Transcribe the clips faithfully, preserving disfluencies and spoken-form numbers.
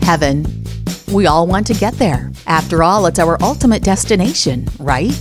Heaven. We all want to get there. After all, it's our ultimate destination, right?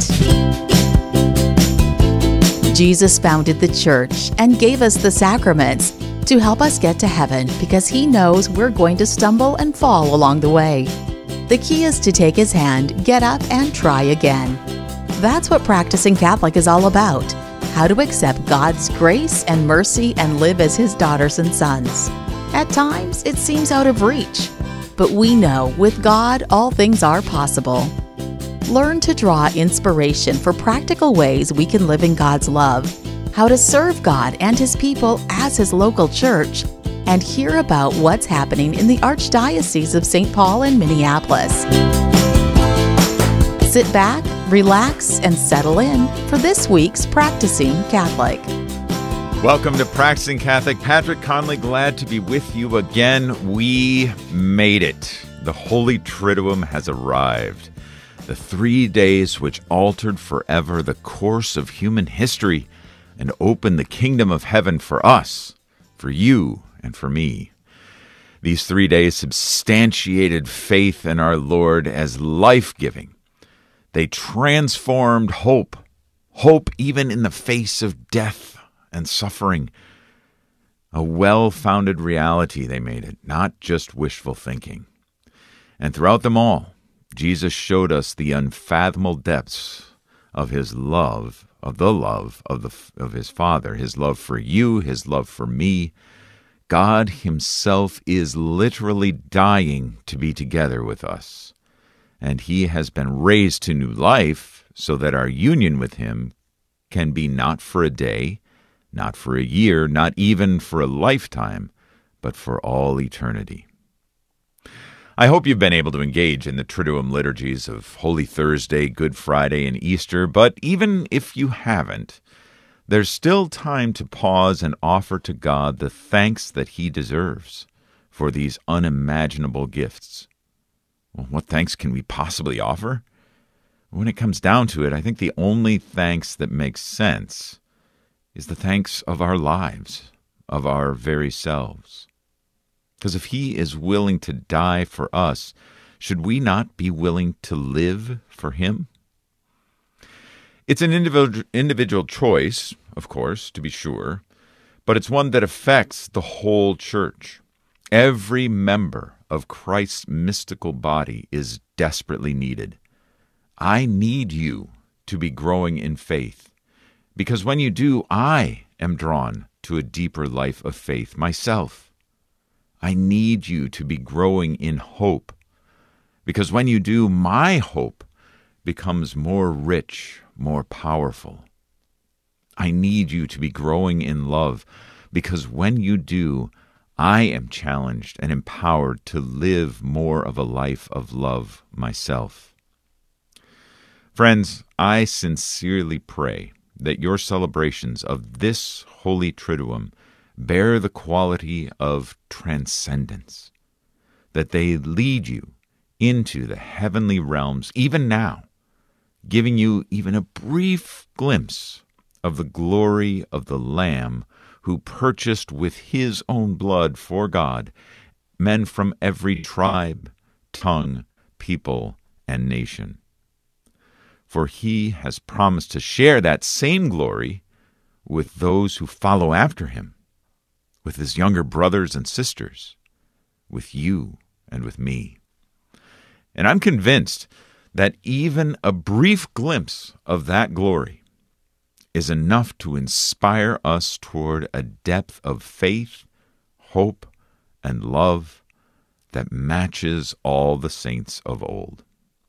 Jesus founded the church and gave us the sacraments to help us get to heaven because he knows we're going to stumble and fall along the way. The key is to take his hand, get up, and try again. That's what practicing Catholic is all about. How to accept God's grace and mercy and live as his daughters and sons. At times, it seems out of reach. But we know with God, all things are possible. Learn to draw inspiration for practical ways we can live in God's love, how to serve God and his people as his local church, and hear about what's happening in the Archdiocese of Saint Paul and Minneapolis. Sit back, relax, and settle in for this week's Practicing Catholic. Welcome to Practicing Catholic. Patrick Conley, glad to be with you again. We made it. The Holy Triduum has arrived. The three days which altered forever the course of human history and opened the kingdom of heaven for us, for you, and for me. These three days substantiated faith in our Lord as life-giving. They transformed hope, hope even in the face of death and suffering. A well-founded reality they made it, not just wishful thinking. And throughout them all, Jesus showed us the unfathomable depths of his love, of the love of the of his Father, his love for you, his love for me. God himself is literally dying to be together with us. And he has been raised to new life so that our union with him can be not for a day, not for a year, not even for a lifetime, but for all eternity. I hope you've been able to engage in the Triduum liturgies of Holy Thursday, Good Friday, and Easter, but even if you haven't, there's still time to pause and offer to God the thanks that he deserves for these unimaginable gifts. Well, what thanks can we possibly offer? When it comes down to it, I think the only thanks that makes sense is the thanks of our lives, of our very selves. Because if he is willing to die for us, should we not be willing to live for him? It's an individual individual choice, of course, to be sure, but it's one that affects the whole church. Every member of Christ's mystical body is desperately needed. I need you to be growing in faith. Because when you do, I am drawn to a deeper life of faith myself. I need you to be growing in hope. Because when you do, my hope becomes more rich, more powerful. I need you to be growing in love. Because when you do, I am challenged and empowered to live more of a life of love myself. Friends, I sincerely pray that your celebrations of this Holy Triduum bear the quality of transcendence, that they lead you into the heavenly realms even now, giving you even a brief glimpse of the glory of the Lamb who purchased with his own blood for God men from every tribe, tongue, people, and nation. For he has promised to share that same glory with those who follow after him, with his younger brothers and sisters, with you and with me. And I'm convinced that even a brief glimpse of that glory is enough to inspire us toward a depth of faith, hope, and love that matches all the saints of old.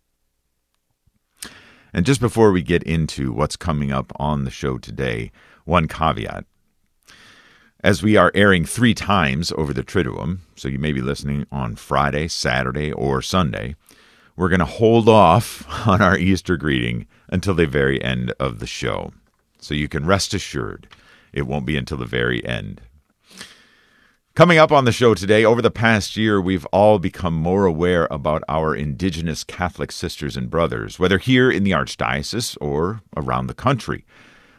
And just before we get into what's coming up on the show today, one caveat. As we are airing three times over the Triduum, so you may be listening on Friday, Saturday, or Sunday, we're going to hold off on our Easter greeting until the very end of the show. So you can rest assured it won't be until the very end. Coming up on the show today, over the past year, we've all become more aware about our indigenous Catholic sisters and brothers, whether here in the Archdiocese or around the country.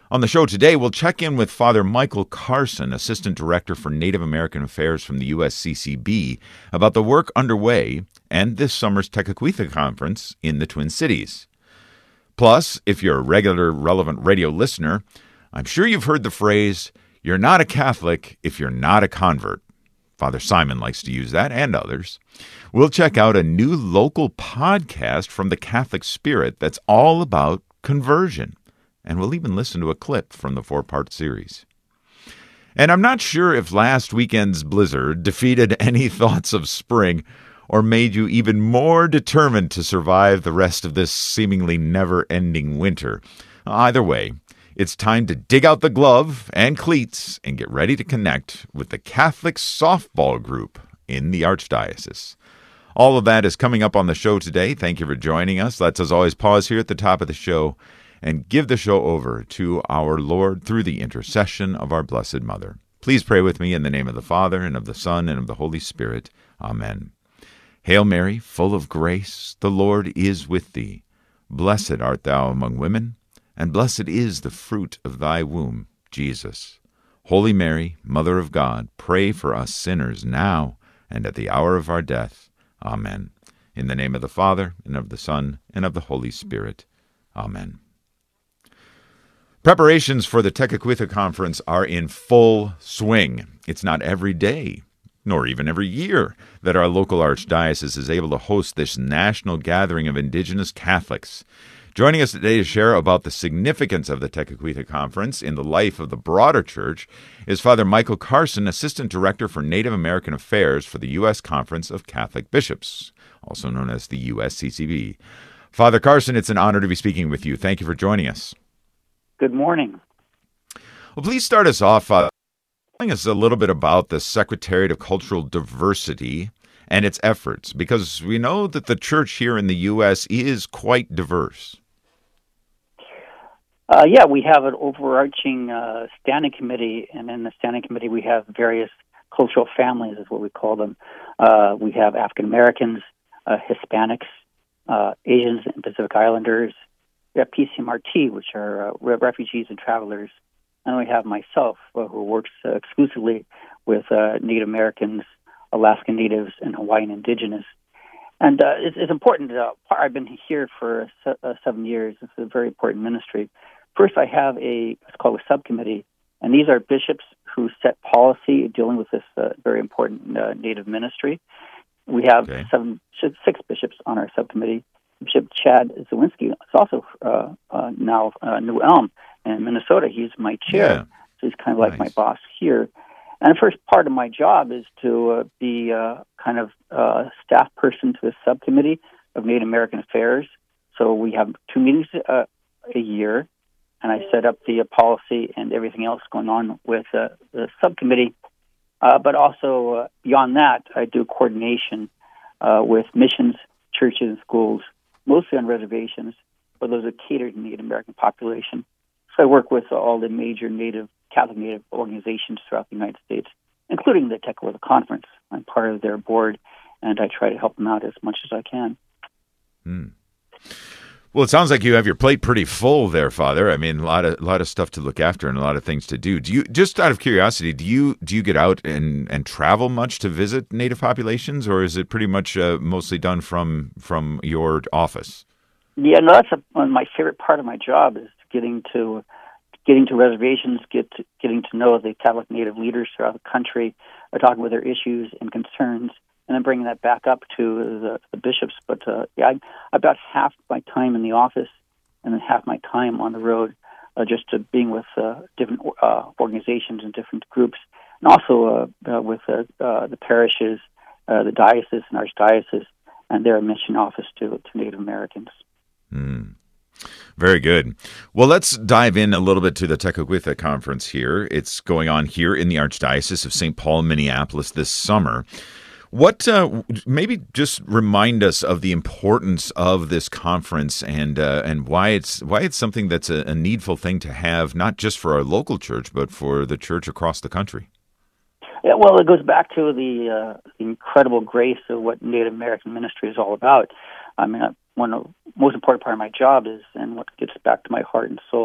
On the show today, we'll check in with Father Michael Carson, Assistant Director for Native American Affairs from the U S C C B, about the work underway and this summer's Tekakwitha Conference in the Twin Cities. Plus, if you're a regular Relevant Radio listener, I'm sure you've heard the phrase, "You're not a Catholic if you're not a convert." Father Simon likes to use that, and others. We'll check out a new local podcast from the Catholic Spirit that's all about conversion. And we'll even listen to a clip from the four-part series. And I'm not sure if last weekend's blizzard defeated any thoughts of spring or made you even more determined to survive the rest of this seemingly never-ending winter. Either way, it's time to dig out the glove and cleats and get ready to connect with the Catholic softball group in the Archdiocese. All of that is coming up on the show today. Thank you for joining us. Let's, as always, pause here at the top of the show and give the show over to our Lord through the intercession of our Blessed Mother. Please pray with me in the name of the Father, and of the Son, and of the Holy Spirit. Amen. Hail Mary, full of grace, the Lord is with thee. Blessed art thou among women, and blessed is the fruit of thy womb, Jesus. Holy Mary, Mother of God, pray for us sinners now and at the hour of our death. Amen. In the name of the Father, and of the Son, and of the Holy Spirit. Amen. Preparations for the Tekakwitha Conference are in full swing. It's not every day, nor even every year, that our local archdiocese is able to host this national gathering of Indigenous Catholics. Joining us today to share about the significance of the Tekakwitha Conference in the life of the broader church is Father Michael Carson, Assistant Director for Native American Affairs for the U S Conference of Catholic Bishops, also known as the U S C C B. Father Carson, it's an honor to be speaking with you. Thank you for joining us. Good morning. Well, please start us off uh, telling us a little bit about the Secretariat of Cultural Diversity and its efforts, because we know that the church here in the U S is quite diverse. Uh, yeah, we have an overarching uh, standing committee, and in the standing committee we have various cultural families, is what we call them. Uh, we have African Americans, uh, Hispanics, uh, Asians and Pacific Islanders. We have P C M R T, which are uh, refugees and travelers. And we have myself, uh, who works uh, exclusively with uh, Native Americans, Alaskan Natives, and Hawaiian Indigenous. And uh, it's, it's important. Uh, I've been here for se- uh, seven years. It's a very important ministry. First, I have a what's called a subcommittee, and these are bishops who set policy dealing with this uh, very important uh, Native ministry. We have okay. seven, six bishops on our subcommittee. Bishop Chad Zawinski is also uh, uh, now uh, New Elm in Minnesota. He's my chair, Yeah. so he's kind of like Nice. my boss here. And the first part of my job is to uh, be uh, kind of uh, staff person to the subcommittee of Native American Affairs. So we have two meetings uh, a year, and I set up the uh, policy and everything else going on with uh, the subcommittee. Uh, but also, uh, beyond that, I do coordination uh, with missions, churches, and schools, mostly on reservations, for those that cater to the Native American population. So I work with uh, all the major Native, Catholic Native organizations throughout the United States, including the Tekakwitha Conference. I'm part of their board, and I try to help them out as much as I can. Hmm. Well, it sounds like you have your plate pretty full there, Father. I mean, a lot of a lot of stuff to look after and a lot of things to do. Do you, just out of curiosity, do you do you get out and, and travel much to visit Native populations, or is it pretty much uh, mostly done from from your office? Yeah, no, that's a, one of my favorite part of my job is getting to getting to reservations, get to, getting to know the Catholic Native leaders throughout the country, uh, talking about their issues and concerns, and then bringing that back up to the, the bishops. But uh, yeah, I, about half my time in the office and then half my time on the road, uh, just to being with uh, different uh, organizations and different groups, and also uh, uh, with uh, uh, the parishes, uh, the diocese and archdiocese, and their mission office to, to Native Americans. Mm. Very good. Well, let's dive in a little bit to the Tekakwitha Conference here. It's going on here in the Archdiocese of Saint Paul, Minneapolis this summer. What, uh, maybe just remind us of the importance of this conference and uh, and why it's why it's something that's a, a needful thing to have, not just for our local church, but for the church across the country. Yeah, well, it goes back to the, uh, the incredible grace of what Native American ministry is all about. I mean, one of the most important part of my job is, and what gets back to my heart and soul,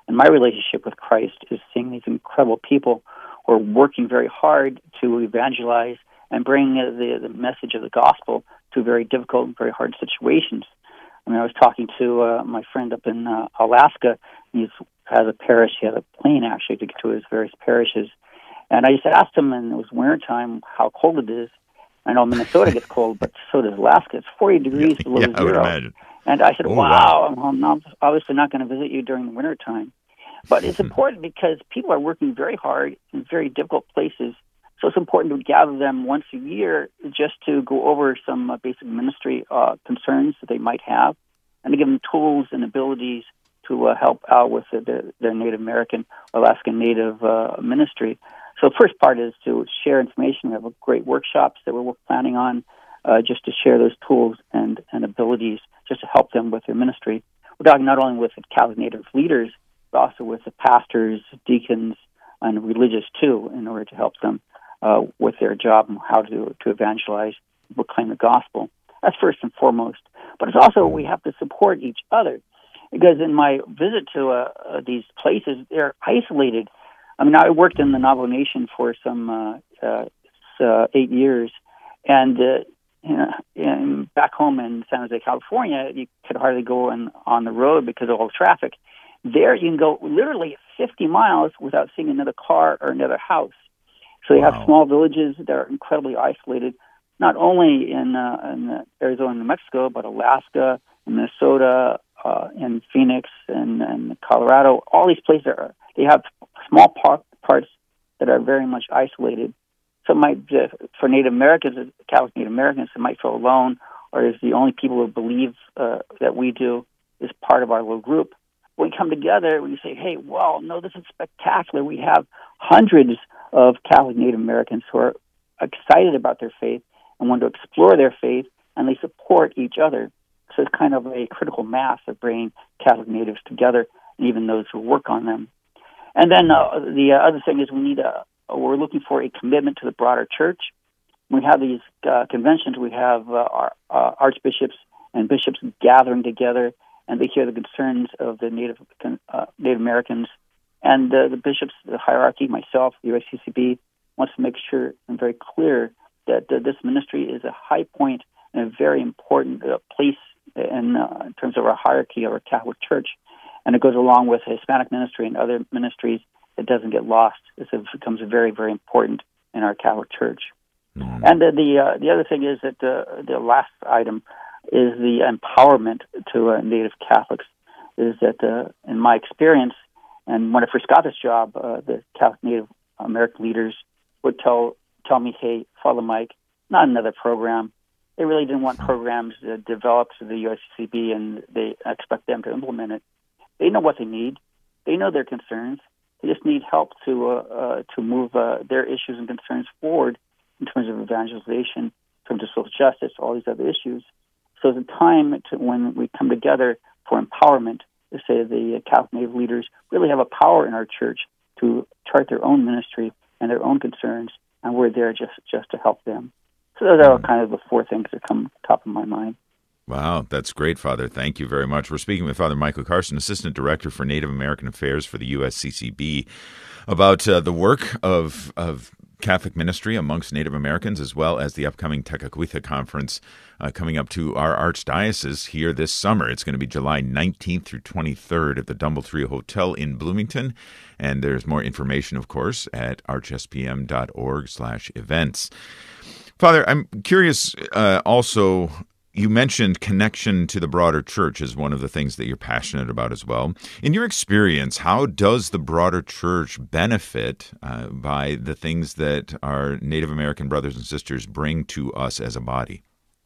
And my relationship with Christ is seeing these incredible people who are working very hard to evangelize and bring uh, the, the message of the gospel to very difficult and very hard situations. I mean, I was talking to uh, my friend up in uh, Alaska. He has a parish. He has a plane, actually, to get to his various parishes. And I just asked him, and it was wintertime, how cold it is. I know Minnesota gets cold, but so does Alaska. It's forty degrees yeah, below yeah, zero. I would imagine. And I said, oh, wow, wow. I'm not, obviously not going to visit you during the wintertime. But it's important because people are working very hard in very difficult places. So it's important to gather them once a year just to go over some uh, basic ministry uh, concerns that they might have and to give them tools and abilities to uh, help out with the, the, their Native American, Alaskan Native uh, ministry. So the first part is to share information. We have great workshops that we're planning on uh, just to share those tools and, and abilities just to help them with their ministry. We're talking not only with the Catholic Native leaders, but also with the pastors, deacons, and religious too, in order to help them uh, with their job and how to, to evangelize, proclaim the gospel. That's first and foremost. But it's also we have to support each other. Because in my visit to uh, uh, these places, they're isolated. I mean, I worked in the Navajo Nation for some uh, uh, uh, eight years, and uh, you know, in, back home in San Jose, California, you could hardly go in, on the road because of all the traffic. There, you can go literally fifty miles without seeing another car or another house. So you Wow. have small villages that are incredibly isolated, not only in, uh, in Arizona and New Mexico, but Alaska, Minnesota, uh, and Phoenix, and, and Colorado. All these places are they have small par- parts that are very much isolated. So it might, uh, for Native Americans, Catholic Native Americans, it might feel alone, or is the only people who believe uh, that we do is part of our little group. When we come together, we say, hey, wow, no, this is spectacular. We have hundreds of Catholic Native Americans who are excited about their faith and want to explore their faith, and they support each other. So it's kind of a critical mass of bringing Catholic Natives together, and even those who work on them. And then uh, the uh, other thing is we need a, we're looking for a commitment to the broader church. When we have these uh, conventions, we have uh, our uh, archbishops and bishops gathering together, and they hear the concerns of the Native uh, Native Americans. And uh, the bishops, the hierarchy, myself, the U S C C B, wants to make sure and very clear that uh, this ministry is a high point and a very important uh, place in, uh, in terms of our hierarchy of our Catholic Church. And it goes along with Hispanic ministry and other ministries. It doesn't get lost. It becomes very, very important in our Catholic Church. Mm. And uh, the uh, the other thing is that uh, the last item is the empowerment to uh, Native Catholics. Is that uh, in my experience, and when I first got this job, uh, the Catholic Native American leaders would tell tell me, "Hey, Father Mike, not another program." They really didn't want programs uh, developed to the U S C C B, and they expect them to implement it. They know what they need. They know their concerns. They just need help to uh, uh, to move uh, their issues and concerns forward in terms of evangelization, in terms of social justice, all these other issues. So it's a time to, when we come together for empowerment to say the Catholic Native leaders really have a power in our church to chart their own ministry and their own concerns, and we're there just, just to help them. So those are kind of the four things that come top of my mind. Wow, that's great, Father. Thank you very much. We're speaking with Father Michael Carson, Assistant Director for Native American Affairs for the U S C C B, about uh, the work of of Catholic ministry amongst Native Americans, as well as the upcoming Tekakwitha Conference uh, coming up to our Archdiocese here this summer. It's going to be July nineteenth through twenty-third at the Doubletree Hotel in Bloomington. And there's more information, of course, at archspm.org slash events. Father, I'm curious uh, also... You mentioned connection to the broader church as one of the things that you're passionate about as well. In your experience, how does the broader church benefit uh, by the things that our Native American brothers and sisters bring to us as a body?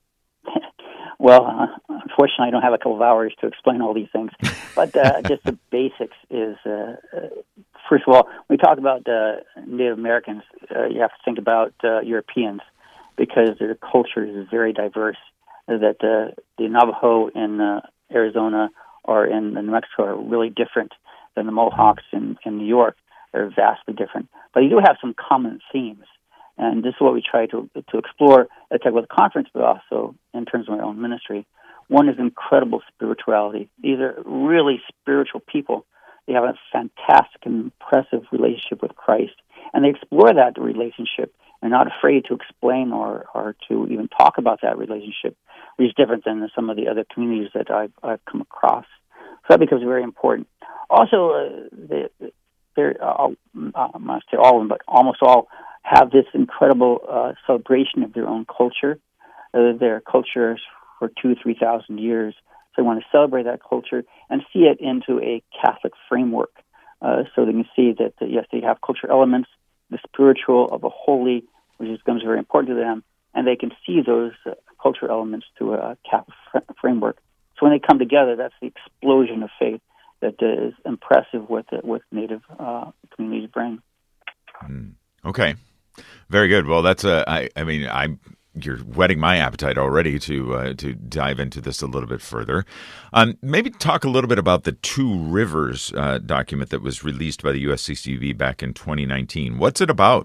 Well, uh, unfortunately, I don't have a couple of hours to explain all these things. But uh, just the basics is, uh, uh, first of all, when we talk about uh, Native Americans, uh, you have to think about uh, Europeans because their culture is very diverse. That uh, the Navajo in uh, Arizona or in New Mexico are really different than the Mohawks in, in New York. They're vastly different. But you do have some common themes. And this is what we try to to explore at the conference, but also in terms of my own ministry. One is incredible spirituality. These are really spiritual people. They they have a fantastic and impressive relationship with Christ, and they explore that relationship and not afraid to explain or, or to even talk about that relationship, which is different than some of the other communities that I've, I've come across. So that becomes very important. Also, uh, they, they're, uh, I'm not say all of them, but almost all have this incredible uh, celebration of their own culture. Uh, their culture for two, three thousand years. So they want to celebrate that culture and see it into a Catholic framework. Uh, so they can see that, uh, yes, they have cultural elements, the spiritual of a holy, which becomes very important to them, and they can see those uh, cultural elements through a Catholic fr- framework. So when they come together, that's the explosion of faith that uh, is impressive with uh, what Native uh, communities bring. Mm. Okay, very good. Well, that's a. I. I mean, I. You're whetting my appetite already to uh, to dive into this a little bit further. Um, maybe talk a little bit about the Two Rivers uh, document that was released by the U S C C B back in twenty nineteen. What's it about?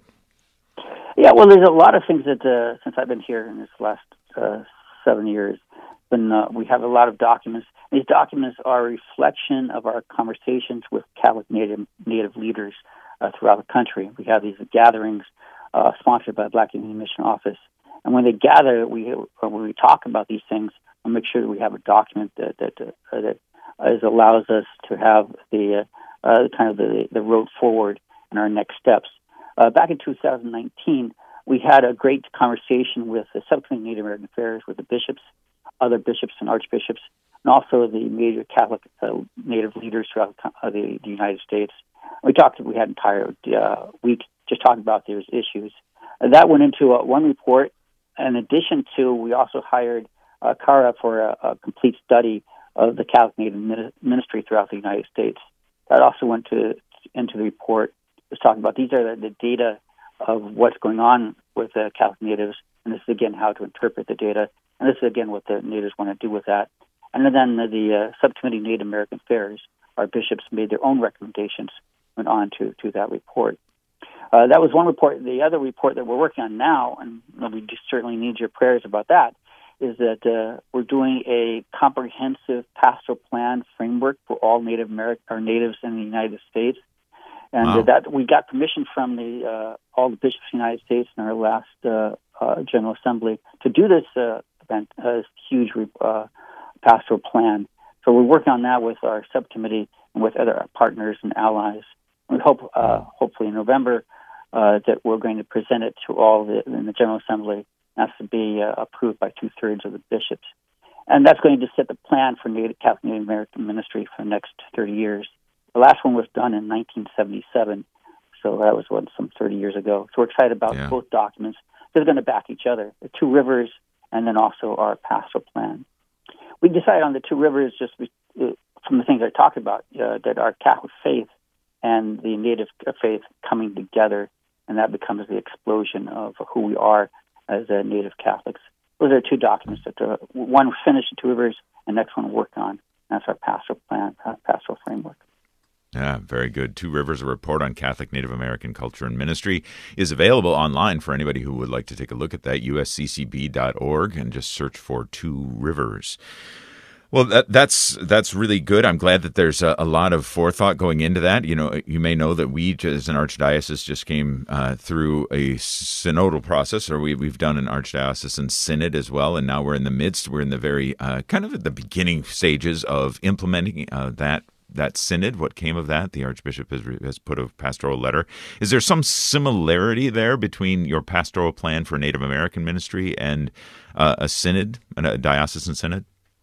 Yeah, well, there's a lot of things that uh, since I've been here in this last uh, seven years, been uh, we have a lot of documents. These documents are a reflection of our conversations with Catholic Native Native leaders uh, throughout the country. We have these gatherings uh, sponsored by Black Indian Mission Office. And when they gather, we when we talk about these things, we make sure that we have a document that that uh, that is, allows us to have the uh, uh, kind of the, the road forward and our next steps. Uh, back in two thousand nineteen, we had a great conversation with the Subcommittee on Native American Affairs, with the bishops, other bishops and archbishops, and also the major Catholic uh, Native leaders throughout uh, the, the United States. We talked. We had an entire uh, week just talking about those issues. Uh, that went into uh, one report. In addition to, we also hired uh, Cara for a, a complete study of the Catholic Native ministry throughout the United States. That also went to into the report. It was talking about these are the, the data of what's going on with the Catholic Natives, and this is again how to interpret the data, and this is again what the Natives want to do with that. And then the, the uh, Subcommittee on Native American Affairs, our bishops made their own recommendations, went on to, to that report. Uh, that was one report. The other report that we're working on now, and we just certainly need your prayers about that, is that uh, we're doing a comprehensive pastoral plan framework for all Native American or natives in the United States, and wow. uh, that we got permission from the uh, all the bishops of the United States in our last uh, uh, General Assembly to do this uh, event, uh, huge uh, pastoral plan. So we're working on that with our subcommittee and with other partners and allies. We hope, uh, hopefully in November, uh, that we're going to present it to all the, in the General Assembly. That's to be uh, approved by two-thirds of the bishops. And that's going to set the plan for Native Catholic Native American ministry for the next thirty years. The last one was done in nineteen seventy-seven, so that was what, some thirty years ago. So we're excited about yeah. both documents. They're going to back each other, the Two Rivers and then also our pastoral plan. We decided on the Two Rivers just uh, from the things I talked about, uh, that our Catholic faith and the Native faith coming together, and that becomes the explosion of who we are as uh, Native Catholics. Those are two documents that uh, one finished the Two Rivers, and next one work on. That's our pastoral plan, pastoral framework. Yeah, very good. Two Rivers, a report on Catholic Native American culture and ministry, is available online for anybody who would like to take a look at that, U S C C B dot org, and just search for Two Rivers. Well, that, that's that's really good. I'm glad that there's a, a lot of forethought going into that. You know, you may know that we, as an archdiocese, just came uh, through a synodal process, or we, we've done an archdiocesan synod as well, and now we're in the midst. We're in the very uh, kind of at the beginning stages of implementing uh, that that synod. What came of that? The Archbishop has, has put a pastoral letter. Is there some similarity there between your pastoral plan for Native American ministry and uh, a synod, a diocesan synod?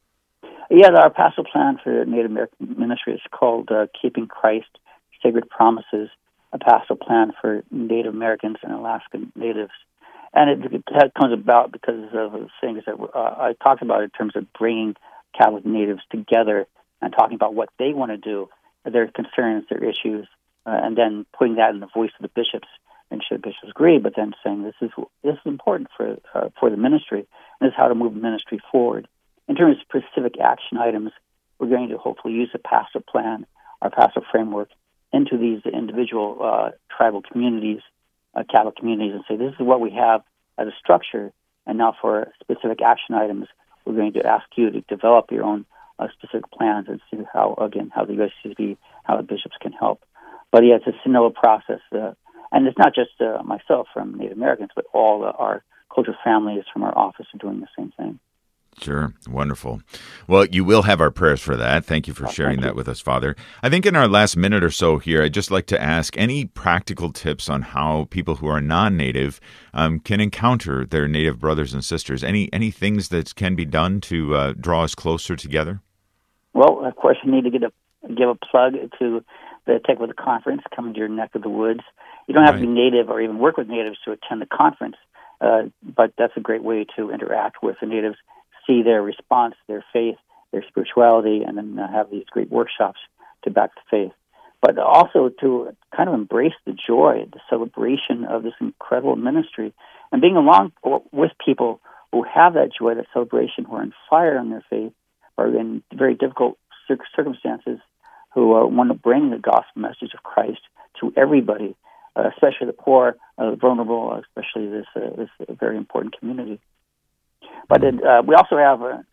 Yeah, our pastoral plan for Native American ministry is called uh, Keeping Christ, Sacred Promises, a pastoral plan for Native Americans and Alaskan Natives. And it, it comes about because of the things that uh, I talked about in terms of bringing Catholic Natives together and talking about what they want to do, their concerns, their issues, uh, and then putting that in the voice of the bishops. And should bishops agree, but then saying this is this is important for uh, for the ministry, and this is how to move the ministry forward. In terms of specific action items, we're going to hopefully use a pastoral plan, our pastoral framework, into these individual uh, tribal communities, uh, Catholic communities, and say, this is what we have as a structure, and now for specific action items, we're going to ask you to develop your own uh, specific plans and see how, again, how the U S C C B, how the bishops can help. But yeah, it's a synodal process. Uh, and it's not just uh, myself from Native Americans, but all uh, our cultural families from our office are doing the same thing. Sure. Wonderful. Well, you will have our prayers for that. Thank you for sharing that with us, Father. I think in our last minute or so here, I'd just like to ask any practical tips on how people who are non-Native um, can encounter their Native brothers and sisters. Any any things that can be done to uh, draw us closer together? Well, of course, you need to get a, give a plug to the Tech with the Conference coming to your neck of the woods. You don't have right. to be Native or even work with Natives to attend the conference, uh, but that's a great way to interact with the Natives, see their response, their faith, their spirituality, and then uh, have these great workshops to back the faith. But also to kind of embrace the joy, the celebration of this incredible ministry, and being along with people who have that joy, that celebration, who are on fire in their faith, or in very difficult circumstances, who uh, want to bring the gospel message of Christ to everybody, uh, especially the poor, uh, the vulnerable, especially this, uh, this very important community. But it, uh, we also have, a,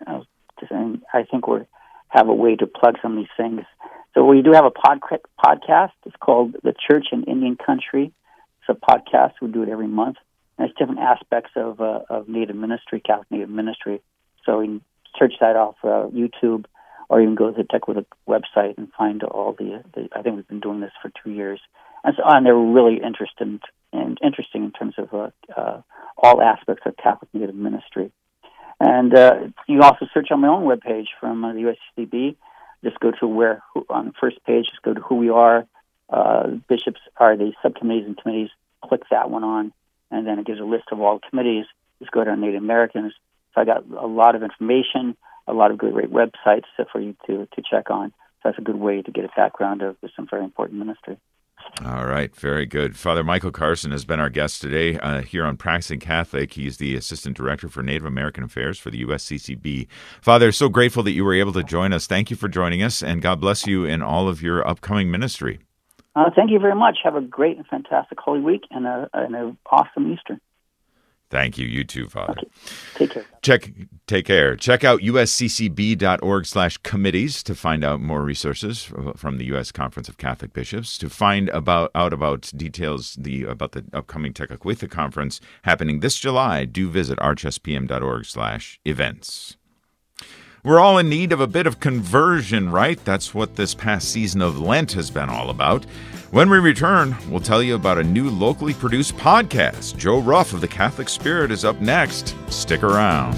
I think we have a way to plug some of these things. So we do have a pod, podcast. It's called The Church in Indian Country. It's a podcast. We do it every month. And it's different aspects of uh, of Native ministry, Catholic Native ministry. So you can search that off uh, YouTube, or you can go to the Tech with a website and find all the, the. I think we've been doing this for two years, and so on. They're really interesting and interesting in terms of uh, uh, all aspects of Catholic Native ministry. And uh, you can also search on my own webpage from uh, the U S C C B. Just go to where, who, on the first page, just go to who we are. Uh, bishops are the subcommittees and committees. Click that one on, and then it gives a list of all committees. Just go to our Native Americans. So I got a lot of information, a lot of good, great websites for you to, to check on. So that's a good way to get a background of some very important ministry. All right, very good. Father Michael Carson has been our guest today uh, here on Practicing Catholic. He's the Assistant Director for Native American Affairs for the U S C C B. Father, so grateful that you were able to join us. Thank you for joining us, and God bless you in all of your upcoming ministry. Uh, thank you very much. Have a great and fantastic Holy Week and a, and an awesome Easter. Thank you. You too, Father. Okay. Take care. Check, take care. Check out U S C C B dot org slash committees to find out more resources from the U S Conference of Catholic Bishops. To find about out about details the about the upcoming Tekakwitha Conference happening this July, do visit arch s p m dot org slash events. We're all in need of a bit of conversion, right? That's what this past season of Lent has been all about. When we return, we'll tell you about a new locally produced podcast. Joe Ruff of the Catholic Spirit is up next. Stick around.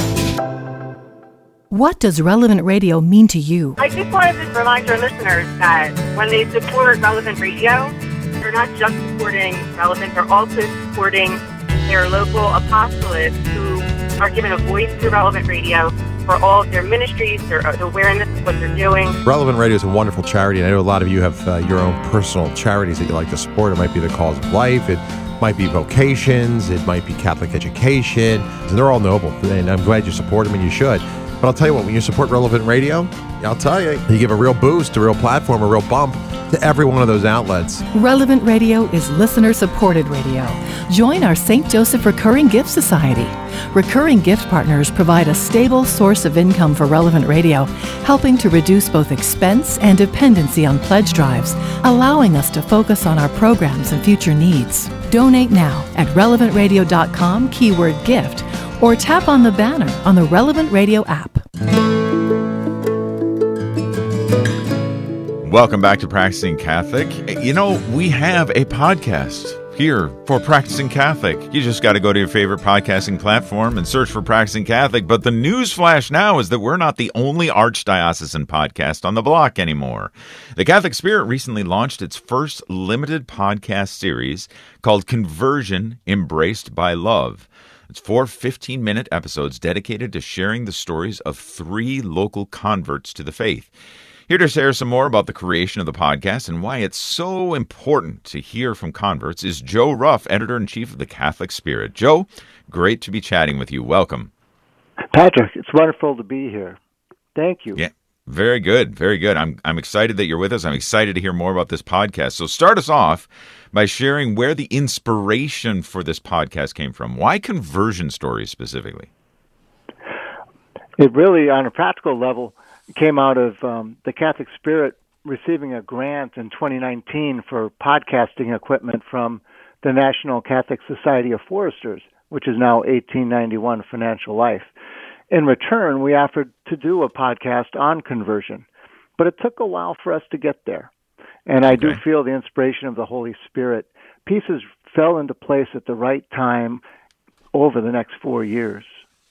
What does Relevant Radio mean to you? I just wanted to remind your listeners that when they support Relevant Radio, they're not just supporting Relevant, they're also supporting their local apostolates who are given a voice through Relevant Radio for all of their ministries, their awareness of what they're doing. Relevant Radio is a wonderful charity, and I know a lot of you have uh, your own personal charities that you like to support. It might be the Cause of Life, it might be Vocations, it might be Catholic Education, and they're all noble, and I'm glad you support them, and you should. But I'll tell you what, when you support Relevant Radio, I'll tell you, you give a real boost, a real platform, a real bump to every one of those outlets. Relevant Radio is listener-supported radio. Join our Saint Joseph Recurring Gift Society. Recurring gift partners provide a stable source of income for Relevant Radio, helping to reduce both expense and dependency on pledge drives, allowing us to focus on our programs and future needs. Donate now at relevant radio dot com, keyword gift, or tap on the banner on the Relevant Radio app. Welcome back to Practicing Catholic. You know, we have a podcast here for Practicing Catholic. You just got to go to your favorite podcasting platform and search for Practicing Catholic. But the news flash now is that we're not the only archdiocesan podcast on the block anymore. The Catholic Spirit recently launched its first limited podcast series called Conversion Embraced by Love. It's four fifteen-minute episodes dedicated to sharing the stories of three local converts to the faith. Here to share some more about the creation of the podcast and why it's so important to hear from converts is Joe Ruff, Editor-in-Chief of the Catholic Spirit. Joe, great to be chatting with you. Welcome. Patrick, it's wonderful to be here. Thank you. Yeah, very good, very good. I'm I'm excited that you're with us. I'm excited to hear more about this podcast. So start us off by sharing where the inspiration for this podcast came from. Why conversion stories specifically? It really, on a practical level, came out of um, the Catholic Spirit receiving a grant in twenty nineteen for podcasting equipment from the National Catholic Society of Foresters, which is now eighteen ninety-one Financial Life. In return, we offered to do a podcast on conversion, but it took a while for us to get there. And I do Okay. feel the inspiration of the Holy Spirit. Pieces fell into place at the right time over the next four years.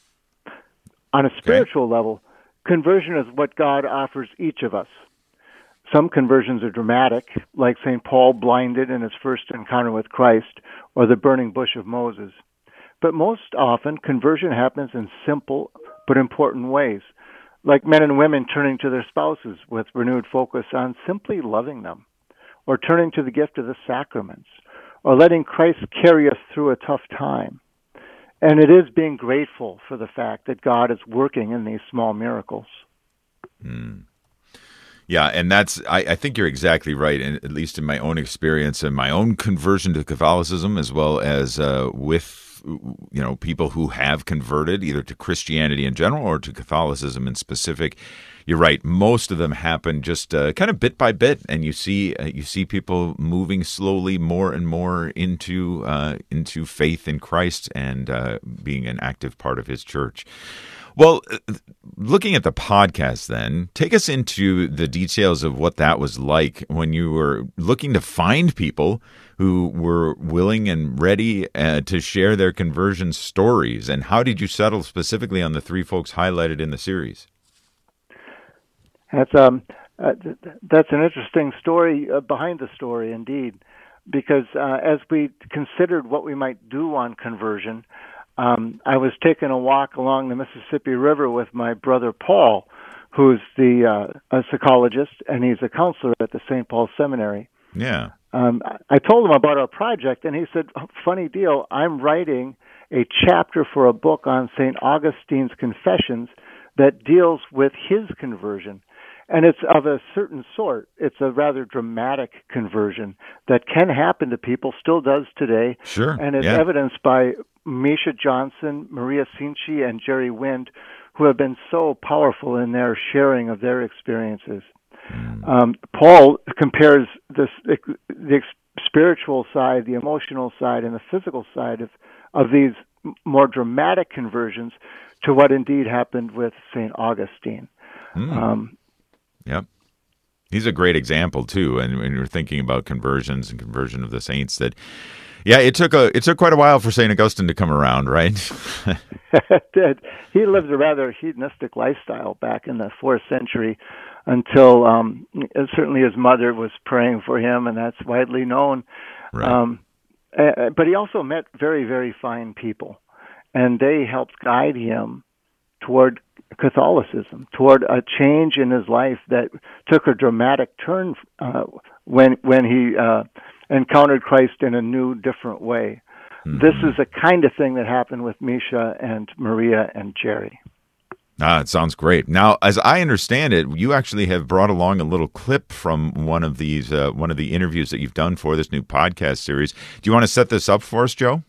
On a spiritual level, conversion is what God offers each of us. Some conversions are dramatic, like Saint Paul blinded in his first encounter with Christ, or the burning bush of Moses. But most often, conversion happens in simple but important ways, like men and women turning to their spouses with renewed focus on simply loving them, or turning to the gift of the sacraments, or letting Christ carry us through a tough time. And it is being grateful for the fact that God is working in these small miracles. Mm. Yeah, and that's, I, I think you're exactly right, and at least in my own experience and my own conversion to Catholicism, as well as uh, with, you know, people who have converted either to Christianity in general or to Catholicism in specific. You're right. Most of them happen just uh, kind of bit by bit, and you see uh, you see people moving slowly more and more into uh, into faith in Christ and uh, being an active part of His church. Well, looking at the podcast then, take us into the details of what that was like when you were looking to find people who were willing and ready uh, to share their conversion stories. And how did you settle specifically on the three folks highlighted in the series? That's um, uh, th- that's an interesting story uh, behind the story, indeed, because uh, as we considered what we might do on conversion, um, I was taking a walk along the Mississippi River with my brother Paul, who's the uh, a psychologist, and he's a counselor at the Saint Paul Seminary. Yeah. Um, I told him about our project, and he said, oh, funny deal, I'm writing a chapter for a book on Saint Augustine's Confessions that deals with his conversion. And it's of a certain sort. It's a rather dramatic conversion that can happen to people, still does today. Sure. And is yeah. evidenced by Misha Johnson, Maria Cinci, and Jerry Wind, who have been so powerful in their sharing of their experiences. Mm. Um, Paul compares this, the spiritual side, the emotional side, and the physical side of, of these more dramatic conversions to what indeed happened with Saint Augustine. Mm. Um, Yep. He's a great example too. And when you're thinking about conversions and conversion of the saints, that yeah, it took a it took quite a while for Saint Augustine to come around, right? It did. He lived a rather hedonistic lifestyle back in the fourth century until um, certainly his mother was praying for him, and that's widely known. Right. Um, uh, but he also met very, very fine people, and they helped guide him toward Catholicism, toward a change in his life that took a dramatic turn uh, when when he uh, encountered Christ in a new, different way. Mm-hmm. This is the kind of thing that happened with Misha and Maria and Jerry. Ah, it sounds great. Now, as I understand it, you actually have brought along a little clip from one of these, uh, one of the interviews that you've done for this new podcast series. Do you want to set this up for us, Joe?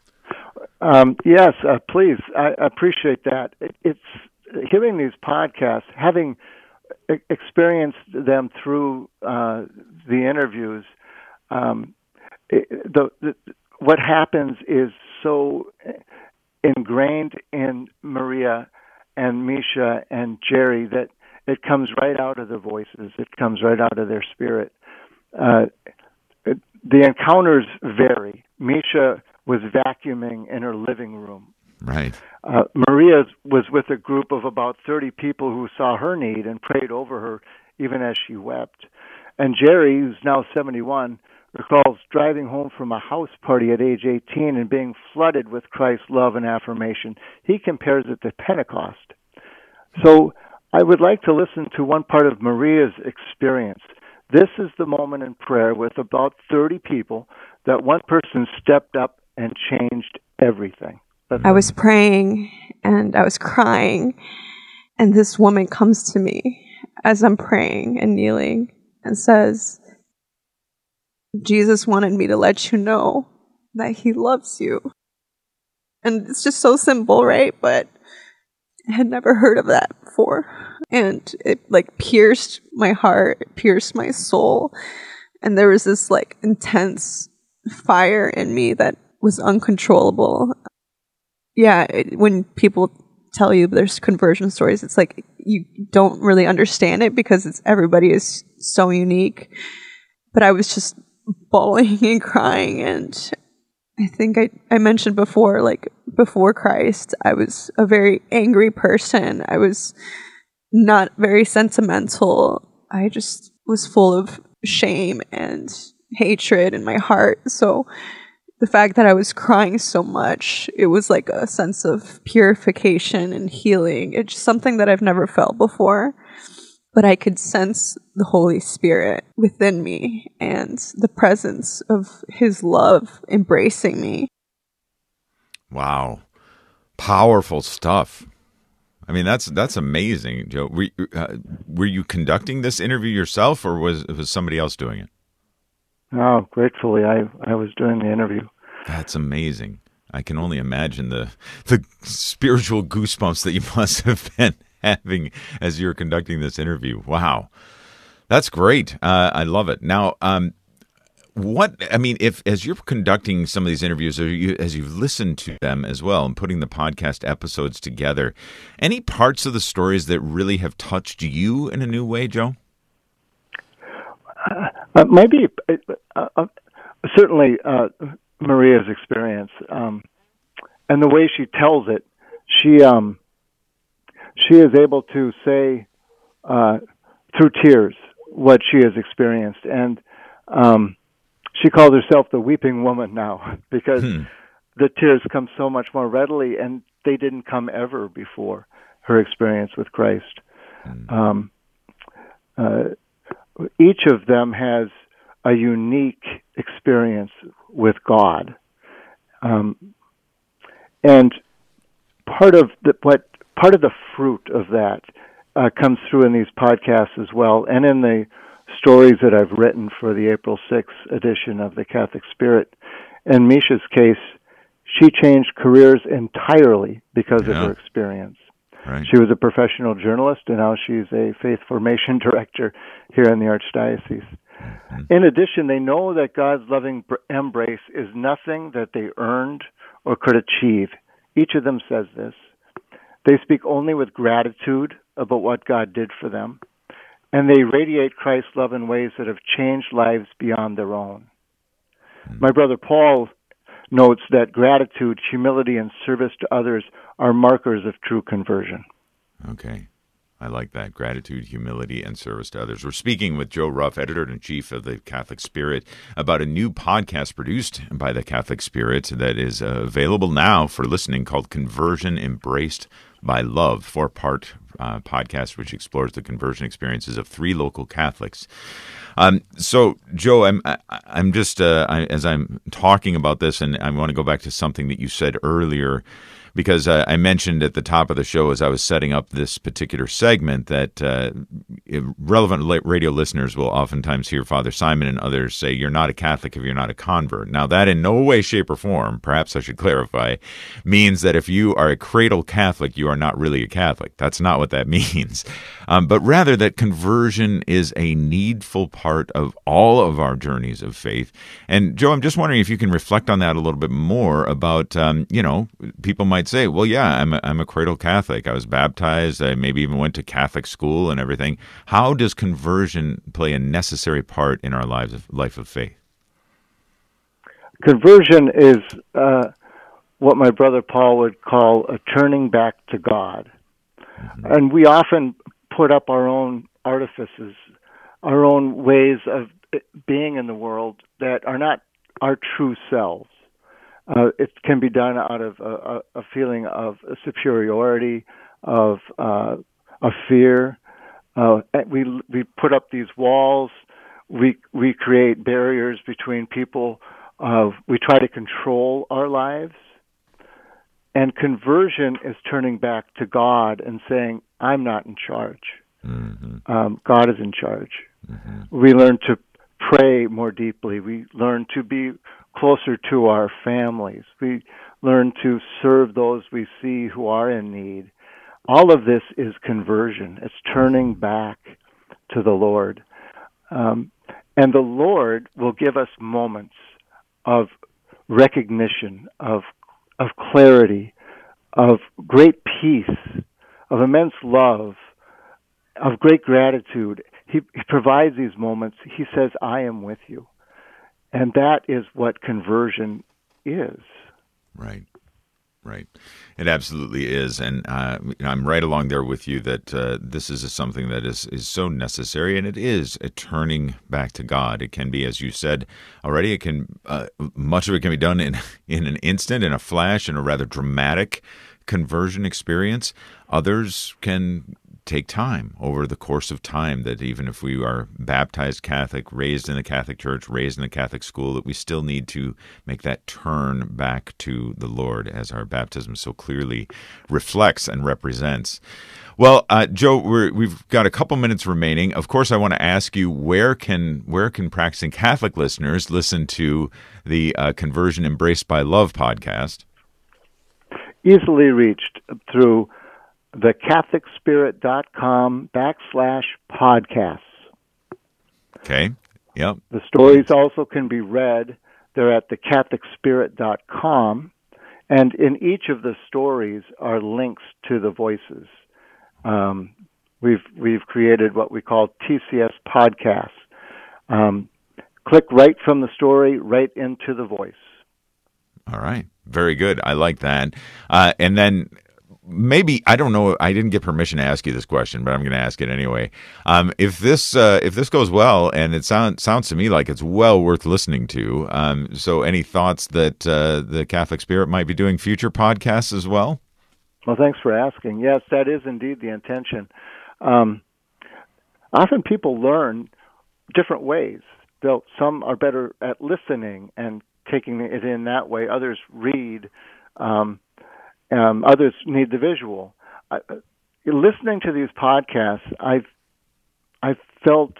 Um, yes, uh, please. I appreciate that. It, it's hearing these podcasts, having experienced them through uh, the interviews. Um, it, the, the what happens is so ingrained in Maria and Misha and Jerry that it comes right out of their voices. It comes right out of their spirit. Uh, it, the encounters vary. Misha was vacuuming in her living room. Right. Uh, Maria was with a group of about thirty people who saw her need and prayed over her even as she wept. And Jerry, who's now seventy-one, recalls driving home from a house party at age eighteen and being flooded with Christ's love and affirmation. He compares it to Pentecost. So I would like to listen to one part of Maria's experience. This is the moment in prayer with about thirty people that one person stepped up and changed everything. I was praying and I was crying, and this woman comes to me as I'm praying and kneeling and says, Jesus wanted me to let you know that he loves you. And it's just so simple, right? But had never heard of that before. And it like pierced my heart, it pierced my soul. And there was this like intense fire in me that was uncontrollable. Yeah, it, when people tell you there's conversion stories, it's like you don't really understand it because it's everybody is so unique. But I was just bawling and crying, and I think I, I mentioned before, like before Christ, I was a very angry person. I was not very sentimental. I just was full of shame and hatred in my heart. So the fact that I was crying so much, it was like a sense of purification and healing. It's something that I've never felt before. But I could sense the Holy Spirit within me and the presence of His love embracing me. Wow. Powerful stuff. I mean, that's that's amazing, Joe. Were, uh, were you conducting this interview yourself, or was was somebody else doing it? No, gratefully, I, I was doing the interview. That's amazing. I can only imagine the the spiritual goosebumps that you must have been having as you're conducting this interview. Wow. That's great. Uh, I love it. Now, um, what, I mean, if, as you're conducting some of these interviews, or you, as you've listened to them as well and putting the podcast episodes together, any parts of the stories that really have touched you in a new way, Joe? Uh, uh, maybe, uh, uh, certainly uh, Maria's experience, um, and the way she tells it, she, um, She is able to say uh, through tears what she has experienced. And um, she calls herself the weeping woman now because hmm. the tears come so much more readily, and they didn't come ever before her experience with Christ. Hmm. Um, uh, each of them has a unique experience with God. Um, and part of the, what Part of the fruit of that uh, comes through in these podcasts as well, and in the stories that I've written for the April sixth edition of the Catholic Spirit. In Misha's case, she changed careers entirely because yeah. of her experience. Right. She was a professional journalist, and now she's a faith formation director here in the Archdiocese. Mm-hmm. In addition, they know that God's loving embrace is nothing that they earned or could achieve. Each of them says this. They speak only with gratitude about what God did for them, and they radiate Christ's love in ways that have changed lives beyond their own. Mm-hmm. My brother Paul notes that gratitude, humility, and service to others are markers of true conversion. Okay. I like that. Gratitude, humility, and service to others. We're speaking with Joe Ruff, editor-in-chief of the Catholic Spirit, about a new podcast produced by the Catholic Spirit that is uh, available now for listening, called Conversion Embraced by Love, four-part uh, podcast which explores the conversion experiences of three local Catholics. Um, so, Joe, I'm I, I'm just uh, I, as I'm talking about this, and I want to go back to something that you said earlier, because uh, I mentioned at the top of the show as I was setting up this particular segment that uh, relevant radio listeners will oftentimes hear Father Simon and others say, "You're not a Catholic if you're not a convert." Now, that in no way, shape, or form, perhaps I should clarify, means that if you are a cradle Catholic, you are not really a Catholic. That's not what that means. Um, but rather that conversion is a needful part of all of our journeys of faith. And, Joe, I'm just wondering if you can reflect on that a little bit more about, um, you know, people might say, well, yeah, I'm a, I'm a cradle Catholic. I was baptized. I maybe even went to Catholic school and everything. How does conversion play a necessary part in our lives of life of faith? Conversion is uh, what my brother Paul would call a turning back to God. Mm-hmm. And we often put up our own artifices, our own ways of being in the world that are not our true selves. Uh, it can be done out of a, a feeling of superiority, of uh, of fear. Uh, we we put up these walls. We we create barriers between people. Uh, we try to control our lives. And conversion is turning back to God and saying, "I'm not in charge. Mm-hmm. Um, God is in charge." Mm-hmm. We learn to pray more deeply. We learn to be closer to our families. We learn to serve those we see who are in need. all of this is conversion. It's turning back to the Lord. Um, and the Lord will give us moments of recognition, of of clarity, of great peace, of immense love, of great gratitude. He, he provides these moments. He says, I am with you. And that is what conversion is. Right. Right. It absolutely is. And uh, I'm right along there with you that uh, this is something that is, is so necessary, and it is a turning back to God. It can be, as you said already, it can uh, much of it can be done in, in an instant, in a flash, in a rather dramatic conversion experience. Others can take time over the course of time, that even if we are baptized Catholic, raised in the Catholic Church, raised in a Catholic school, that we still need to make that turn back to the Lord, as our baptism so clearly reflects and represents. Well, uh, Joe, we're, we've got a couple minutes remaining. Of course, I want to ask you, where can where can practicing Catholic listeners listen to the uh, Conversion Embraced by Love podcast? Easily reached through the Catholic Spirit dot com backslash podcasts. Okay. Yep. The stories also can be read. They're at the Catholic Spirit dot com, and in each of the stories are links to the voices. Um, we've we've created what we call T C S podcasts. Um, click right from the story right into the voice. All right. Very good. I like that. Uh, and then maybe, I don't know, I didn't get permission to ask you this question, but I'm going to ask it anyway. Um, if this uh, if this goes well, and it sound, sounds to me like it's well worth listening to, um, so any thoughts that uh, the Catholic Spirit might be doing future podcasts as well? Well, thanks for asking. Yes, that is indeed the intention. Um, often people learn different ways. They'll, some are better at listening and taking it in that way. Others read. Um, um, others need the visual. Uh, listening to these podcasts, I've I've felt,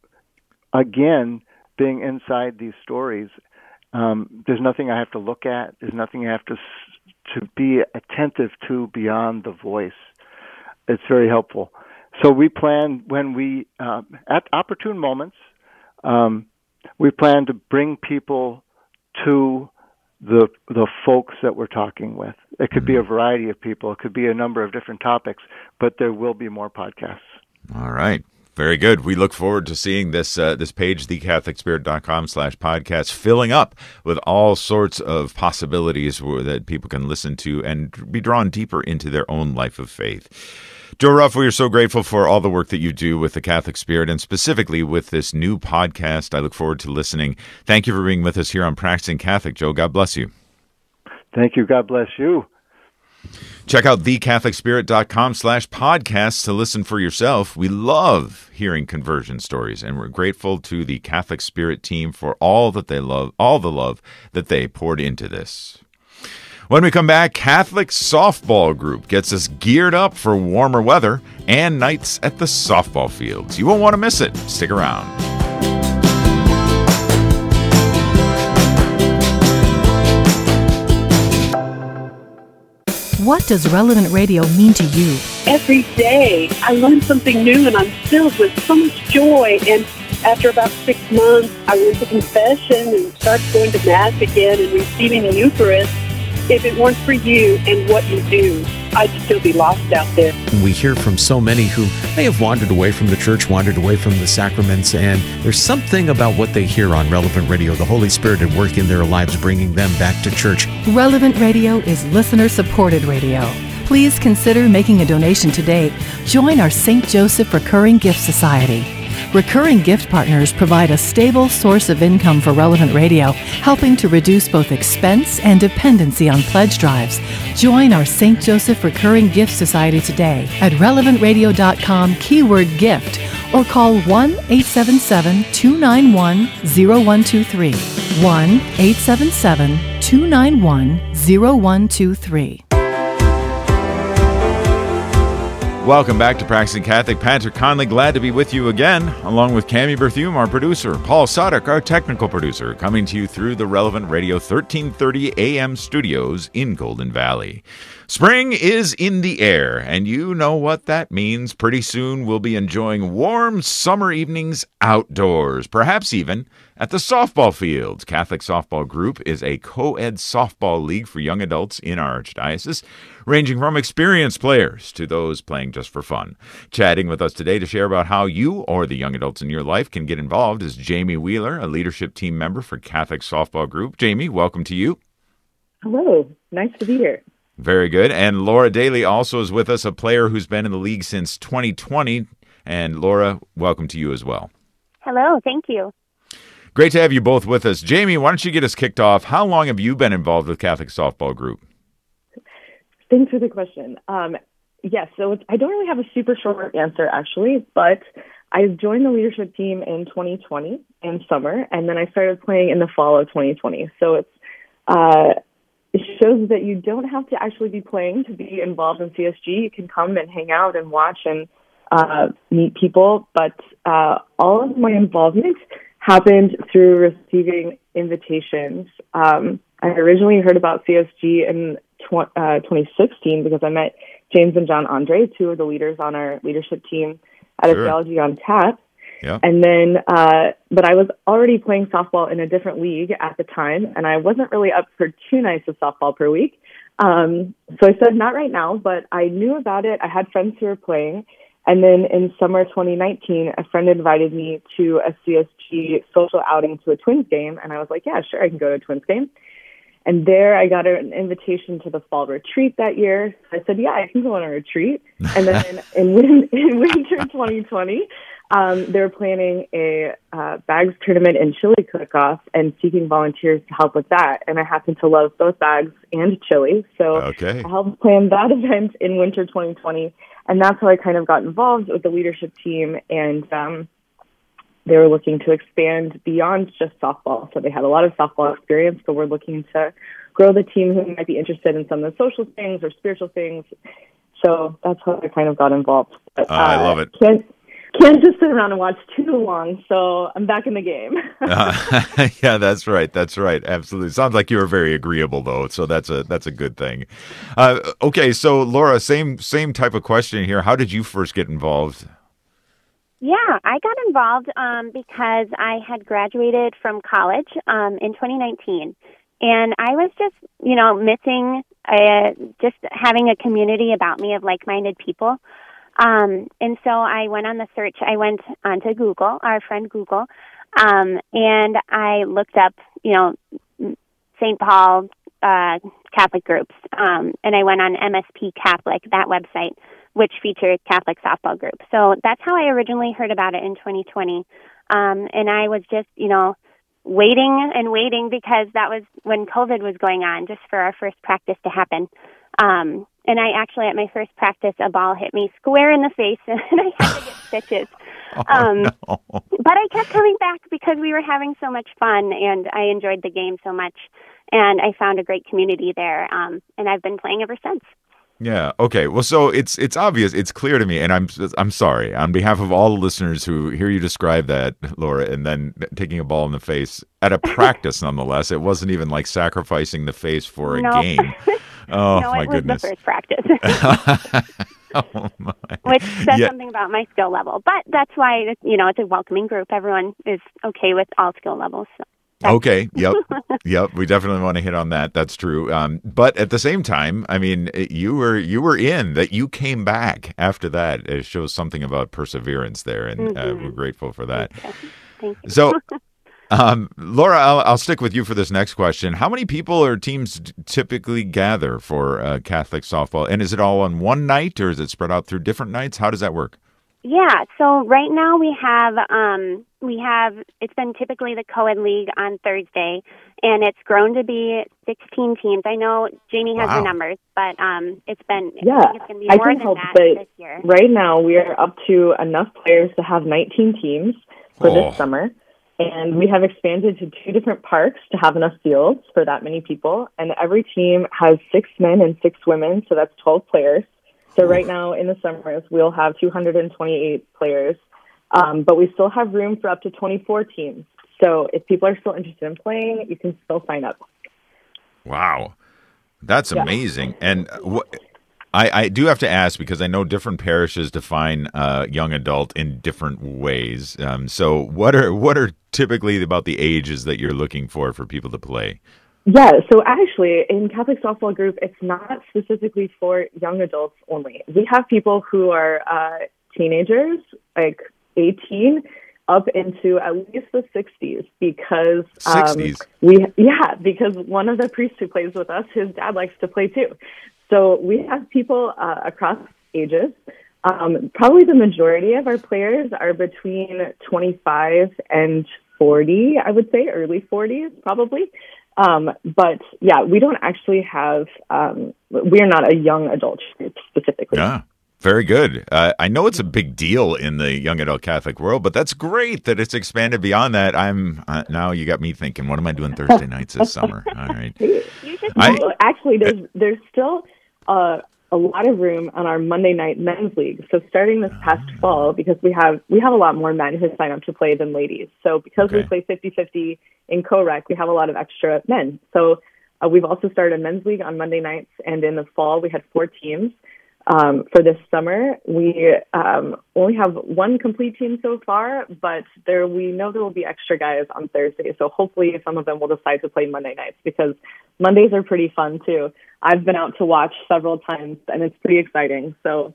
again, being inside these stories, um, there's nothing I have to look at. There's nothing I have to to be attentive to beyond the voice. It's very helpful. So we plan when we, uh, at opportune moments, um, we plan to bring people to the the folks that we're talking with. It could be a variety of people. It could be a number of different topics, but there will be more podcasts. All right. Very good. We look forward to seeing this uh, this page, the Catholic Spirit dot com slash podcast, filling up with all sorts of possibilities that people can listen to and be drawn deeper into their own life of faith. Joe Ruff, we are so grateful for all the work that you do with the Catholic Spirit, and specifically with this new podcast. I look forward to listening. Thank you for being with us here on Practicing Catholic, Joe. God bless you. Thank you. God bless you. Check out the Catholic Spirit dot com slash podcasts to listen for yourself. We love hearing conversion stories, and we're grateful to the Catholic Spirit team for all that they love, all the love that they poured into this. When we come back, Catholic Softball Group gets us geared up for warmer weather and nights at the softball fields. You won't want to miss it. Stick around. What does Relevant Radio mean to you? Every day I learn something new, and I'm filled with so much joy. And after about six months, I went to confession and started going to Mass again and receiving the Eucharist. If it weren't for you and what you do, I'd still be lost out there. We hear from so many who may have wandered away from the church, wandered away from the sacraments, and there's something about what they hear on Relevant Radio, the Holy Spirit at work in their lives, bringing them back to church. Relevant Radio is listener-supported radio. Please consider making a donation today. Join our Saint Joseph Recurring Gift Society. Recurring gift partners provide a stable source of income for Relevant Radio, helping to reduce both expense and dependency on pledge drives. Join our Saint Joseph Recurring Gift Society today at relevant radio dot com keyword gift, or call one eight seven seven, two nine one, zero one two three. one eight seven seven, two nine one, zero one two three. Welcome back to Practicing Catholic. Patrick Conley, glad to be with you again, along with Cammie Berthume, our producer, Paul Sadek, our technical producer, coming to you through the Relevant Radio thirteen thirty A M studios in Golden Valley. Spring is in the air, and you know what that means. Pretty soon we'll be enjoying warm summer evenings outdoors, perhaps even at the softball fields. Catholic Softball Group is a co-ed softball league for young adults in our archdiocese, ranging from experienced players to those playing just for fun. Chatting with us today to share about how you or the young adults in your life can get involved is Jamie Wheeler, a leadership team member for Catholic Softball Group. Jamie, welcome to you. Hello. Nice to be here. Very good. And Laura Daly also is with us, a player who's been in the league since twenty twenty. And Laura, welcome to you as well. Hello. Thank you. Great to have you both with us. Jamie, why don't you get us kicked off? How long have you been involved with Catholic Softball Group? Thanks for the question. Um, yes, so it's, I don't really have a super short answer, actually, but I joined the leadership team in twenty twenty in summer, and then I started playing in the fall of twenty twenty. So it's uh, it shows that you don't have to actually be playing to be involved in C S G. You can come and hang out and watch and uh, meet people, but uh, all of my involvement happened through receiving invitations. Um, I originally heard about C S G in tw- uh, twenty sixteen because I met James and John Andre, two of the leaders on our leadership team at Sure. a Theology on Tap. Yeah. And then, uh, but I was already playing softball in a different league at the time, and I wasn't really up for two nights of softball per week. Um, so I said, not right now, but I knew about it. I had friends who were playing. And then in summer twenty nineteen, a friend invited me to a C S G social outing to a Twins game. And I was like, yeah, sure, I can go to a Twins game. And there I got an invitation to the fall retreat that year. I said, yeah, I can go on a retreat. And then in, win- in winter twenty twenty, um, they were planning a uh, bags tournament and chili cook-off and seeking volunteers to help with that. And I happen to love both bags and chili. So Okay. I helped plan that event in winter twenty twenty. And that's how I kind of got involved with the leadership team. And um, they were looking to expand beyond just softball. So they had a lot of softball experience, but we're looking to grow the team who might be interested in some of the social things or spiritual things. So that's how I kind of got involved. But, Uh, I uh, love it. Can't, can't just sit around and watch too long. So I'm back in the game. Uh, yeah, that's right. That's right. Absolutely. Sounds like you were very agreeable, though. So that's a that's a good thing. Uh, okay, so Laura, same same type of question here. How did you first get involved? Yeah, I got involved um, because I had graduated from college um, in twenty nineteen, and I was just, you know, missing a, just having a community about me of like-minded people. Um, and so I went on the search. I went onto Google, our friend Google, um, and I looked up, you know, Saint Paul uh, Catholic groups, um, and I went on M S P Catholic, that website, which featured Catholic Softball Group. So that's how I originally heard about it in twenty twenty. Um, and I was just, you know, waiting and waiting because that was when COVID was going on, just for our first practice to happen. Um, and I actually, at my first practice, a ball hit me square in the face, and I had to get stitches. Oh, um, no. But I kept coming back because we were having so much fun, and I enjoyed the game so much. And I found a great community there, um, and I've been playing ever since. Yeah. Okay. Well, so it's it's obvious, it's clear to me, and I'm I'm sorry on behalf of all the listeners who hear you describe that, Laura, and then taking a ball in the face at a practice, nonetheless. It wasn't even like sacrificing the face for a No. game. Oh no, my it goodness. was the first practice. Oh my. Which says Yeah. something about my skill level. But that's why, you know, it's a welcoming group. Everyone is okay with all skill levels. So. Okay. Yep. Yep. We definitely want to hit on that. That's true. Um, but at the same time, I mean, you were you were in that. You came back after that. It shows something about perseverance there, and Mm-hmm. uh, we're grateful for that. Thank you. So, um, Laura, I'll, I'll stick with you for this next question. How many people or teams t- typically gather for uh, Catholic softball, and is it all on one night, or is it spread out through different nights? How does that work? Yeah, so right now we have um, we have it's been typically the co-ed league on Thursday, and it's grown to be sixteen teams. I know Jamie has Wow. the numbers, but um, it's been Yeah, I think it's going to be I more can than help, that but this year. right now we are up to enough players to have nineteen teams for Oh. this summer. And we have expanded to two different parks to have enough fields for that many people. And every team has six men and six women, so that's twelve players. So right now in the summers, we'll have two hundred twenty-eight players, um, but we still have room for up to twenty-four teams. So if people are still interested in playing, you can still sign up. Wow. That's Yeah. amazing. And what I, I do have to ask, because I know different parishes define uh, young adult in different ways. Um, so what are what are typically about the ages that you're looking for for people to play? Yeah, so actually, in Catholic Softball Group, it's not specifically for young adults only. We have people who are uh, teenagers, like eighteen, up into at least the sixties, because um, sixties. we yeah, because one of the priests who plays with us, his dad likes to play too. So we have people uh, across ages. Um, probably the majority of our players are between twenty-five and forty, I would say, early forties probably. Um, but yeah, we don't actually have, um, we're not a young adult group specifically. Yeah, very good. Uh, I know it's a big deal in the young adult Catholic world, but that's great that it's expanded beyond that. I'm uh, now you got me thinking, what am I doing Thursday nights this summer? All right. I, well, actually, there's, there's still uh, a lot of room on our Monday night men's league. So starting this past fall, because we have, we have a lot more men who sign up to play than ladies. So because Okay. we play fifty-fifty in co-rec, we have a lot of extra men. So uh, we've also started a men's league on Monday nights, and in the fall we had four teams. Um, for this summer, we um, only have one complete team so far, but there we know there will be extra guys on Thursday. So hopefully some of them will decide to play Monday nights, because Mondays are pretty fun too. I've been out to watch several times, and it's pretty exciting. So,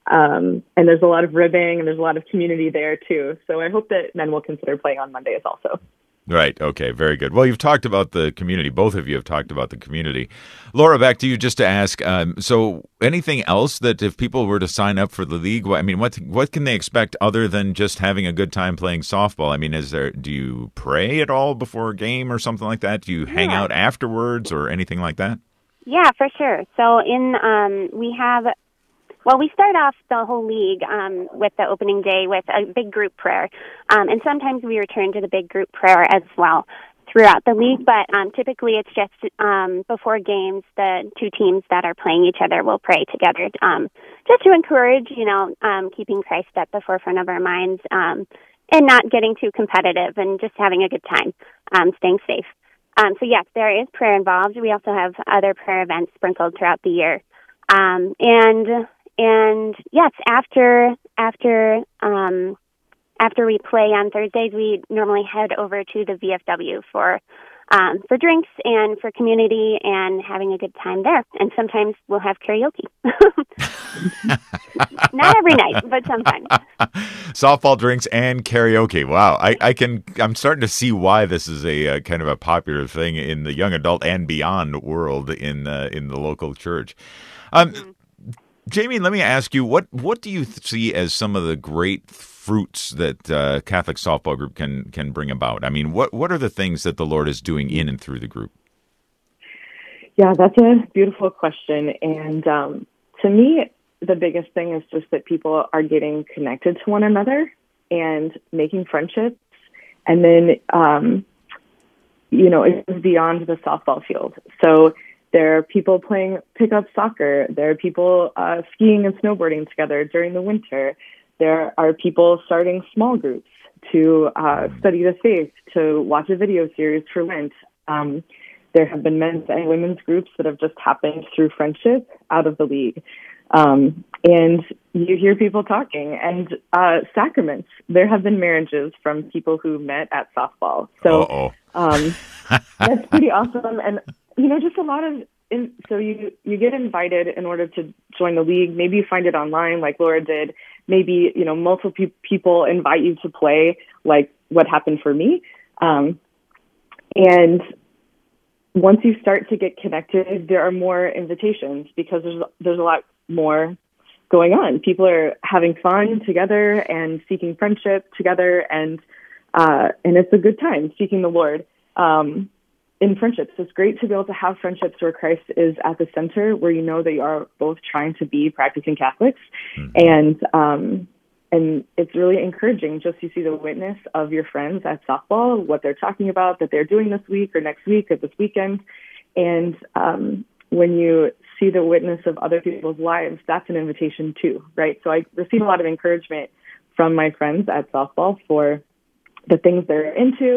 um, and there's a lot of ribbing, and there's a lot of community there too. So I hope that men will consider playing on Mondays also. Right. Okay. Very good. Well, you've talked about the community. Both of you have talked about the community. Laura, back to you just to ask. Um, so, anything else that if people were to sign up for the league, I mean, what what can they expect other than just having a good time playing softball? I mean, is there? Do you pray at all before a game or something like that? Do you hang Yeah. out afterwards or anything like that? Yeah, for sure. So in um, we have, well, we start off the whole league um, with the opening day with a big group prayer, um, and sometimes we return to the big group prayer as well throughout the league. But um, typically, it's just um, before games, the two teams that are playing each other will pray together, um, just to encourage, you know, um, keeping Christ at the forefront of our minds, um, and not getting too competitive, and just having a good time, um, staying safe. Um, so yes, there is prayer involved. We also have other prayer events sprinkled throughout the year. Um, and, and yes, after, after, um, after we play on Thursdays, we normally head over to the V F W for, um, for drinks and for community and having a good time there. And sometimes we'll have karaoke. Not every night, but sometimes. Softball drinks and karaoke. Wow, I, I can. I'm starting to see why this is a uh, kind of a popular thing in the young adult and beyond world in uh, in the local church. Um, mm-hmm. Jamie, let me ask you what what do you see as some of the great fruits that uh, Catholic Softball Group can can bring about? I mean, what what are the things that the Lord is doing in and through the group? Yeah, that's a beautiful question, and um, to me, the biggest thing is just that people are getting connected to one another and making friendships. And then, um, you know, it's beyond the softball field. So there are people playing pickup soccer. There are people uh, skiing and snowboarding together during the winter. There are people starting small groups to uh, study the faith, to watch a video series for Lent. Um, there have been men's and women's groups that have just happened through friendship out of the league. Um, and you hear people talking, and uh, sacraments. There have been marriages from people who met at softball. So um, that's pretty awesome. And, you know, just a lot of, in, so you, you get invited in order to join the league. Maybe you find it online like Laura did. Maybe, you know, multiple pe- people invite you to play, like what happened for me. Um, and once you start to get connected, there are more invitations because there's there's a lot more going on. People are having fun together and seeking friendship together, and uh, and it's a good time seeking the Lord um, in friendships. It's great to be able to have friendships where Christ is at the center, where you know that you are both trying to be practicing Catholics, mm-hmm. and um, and it's really encouraging just to see the witness of your friends at softball, what they're talking about, that they're doing this week or next week or this weekend, and um, when you see the witness of other people's lives, that's an invitation too, right? So I receive a lot of encouragement from my friends at softball for the things they're into,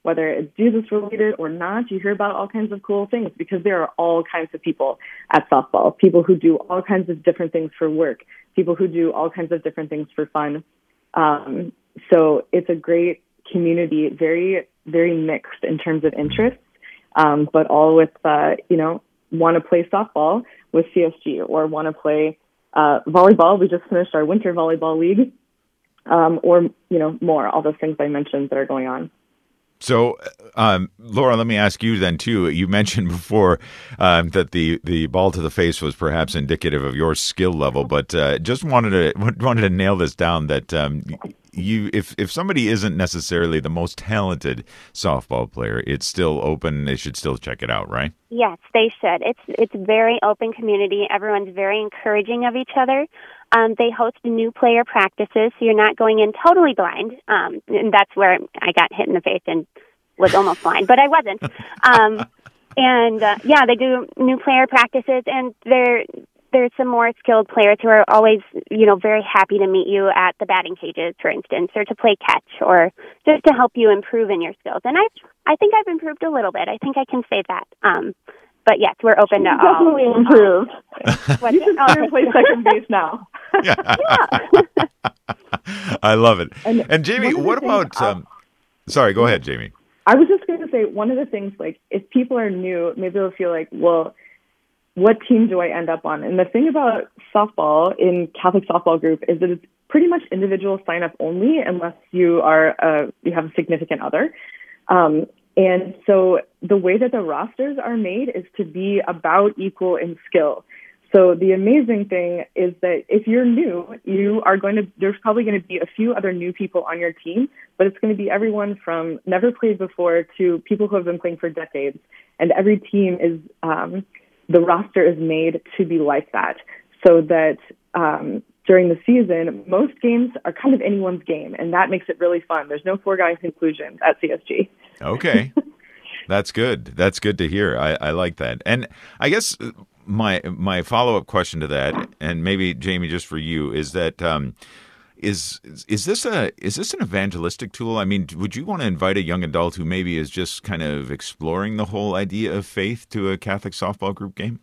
whether it's Jesus related or not. You hear about all kinds of cool things because there are all kinds of people at softball, people who do all kinds of different things for work, people who do all kinds of different things for fun. Um, so it's a great community, very, very mixed in terms of interests, um, but all with, uh, you know, want to play softball with C S G or want to play uh, volleyball. We just finished our winter volleyball league, um, or, you know, more, all those things I mentioned that are going on. So, um, Laura, let me ask you then, too. You mentioned before um, that the, the ball to the face was perhaps indicative of your skill level, but uh, just wanted to wanted to nail this down that um, you, if, if somebody isn't necessarily the most talented softball player, it's still open. They should still check it out, right? Yes, they should. It's it's a very open community. Everyone's very encouraging of each other. Um, they host new player practices, so you're not going in totally blind. Um, and that's where I got hit in the face and was almost blind, but I wasn't. Um, and uh, yeah, they do new player practices, and there there's some more skilled players who are always, you know, very happy to meet you at the batting cages, for instance, or to play catch, or just to help you improve in your skills. And I I think I've improved a little bit. I think I can say that. Um, But yes, we're open to all. Definitely improved. You should oh. play second base now. Yeah. I love it. And, and Jamie, what about? Um, sorry, go ahead, Jamie. I was just going to say one of the things, like, if people are new, maybe they'll feel like, well, what team do I end up on? And the thing about softball in Catholic Softball Group is that it's pretty much individual sign up only, unless you are uh, you have a significant other. Um, And so the way that the rosters are made is to be about equal in skill. So the amazing thing is that if you're new, you are going to, there's probably going to be a few other new people on your team, but it's going to be everyone from never played before to people who have been playing for decades. And every team is, um, the roster is made to be like that, so that um, during the season, most games are kind of anyone's game, and that makes it really fun. There's no foregone conclusions at C S G. Okay. That's good. That's good to hear. I, I like that. And I guess my my follow-up question to that, and maybe, Jamie, just for you, is that um, is is this a is this an evangelistic tool? I mean, would you want to invite a young adult who maybe is just kind of exploring the whole idea of faith to a Catholic softball group game?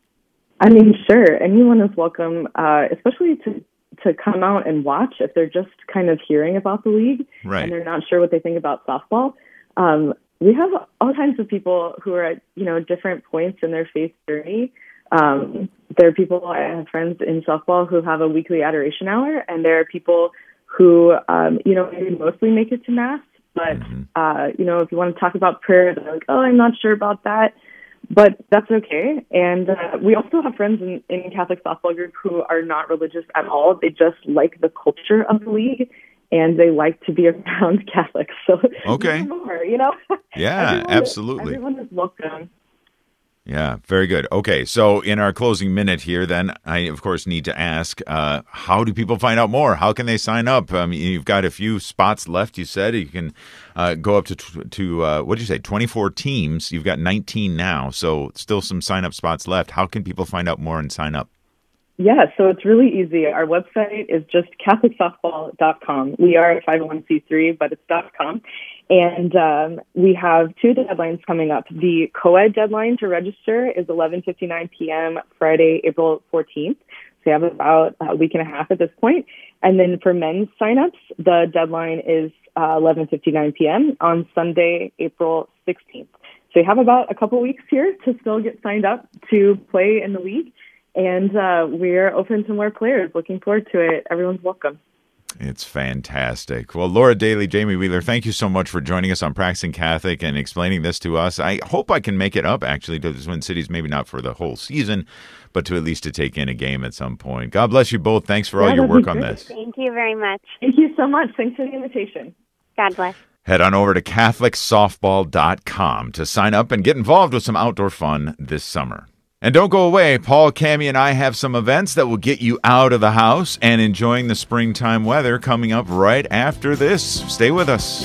I mean, sure. Anyone is welcome, uh, especially to to come out and watch if they're just kind of hearing about the league, right, and they're not sure what they think about softball. Um, we have all kinds of people who are at, you know, different points in their faith journey. Um, there are people, I have friends in softball who have a weekly adoration hour, and there are people who, um, you know, maybe mostly make it to Mass, but, mm-hmm. uh, you know, if you want to talk about prayer, they're like, oh, I'm not sure about that, but that's okay. And uh, we also have friends in, in Catholic Softball Group who are not religious at all. They just like the culture of the league, and they like to be around Catholics. So okay, more, you know, yeah, everyone absolutely. Is, everyone is welcome. Yeah, very good. Okay, so in our closing minute here, then I of course need to ask: uh, how do people find out more? How can they sign up? Um, you've got a few spots left. You said you can uh, go up to to uh, what did you say? twenty-four teams. You've got nineteen now, so still some sign up spots left. How can people find out more and sign up? Yeah, so it's really easy. Our website is just Catholic Softball dot com. We are a five oh one c three, but it's .com. And um, we have two deadlines coming up. The co-ed deadline to register is eleven fifty-nine p.m. Friday, April fourteenth. So you have about a week and a half at this point. And then for men's signups, the deadline is uh, eleven fifty-nine p.m. on Sunday, April sixteenth. So you have about a couple weeks here to still get signed up to play in the league. And uh, we're open to more players. Looking forward to it. Everyone's welcome. It's fantastic. Well, Laura Daly, Jamie Wheeler, thank you so much for joining us on Practicing Catholic and explaining this to us. I hope I can make it up, actually, to the Twin Cities, maybe not for the whole season, but to at least to take in a game at some point. God bless you both. Thanks for all yeah, your work on this. Thank you very much. Thank you so much. Thanks for the invitation. God bless. Head on over to Catholic Softball dot com to sign up and get involved with some outdoor fun this summer. And don't go away. Paul, Cammie, and I have some events that will get you out of the house and enjoying the springtime weather coming up right after this. Stay with us.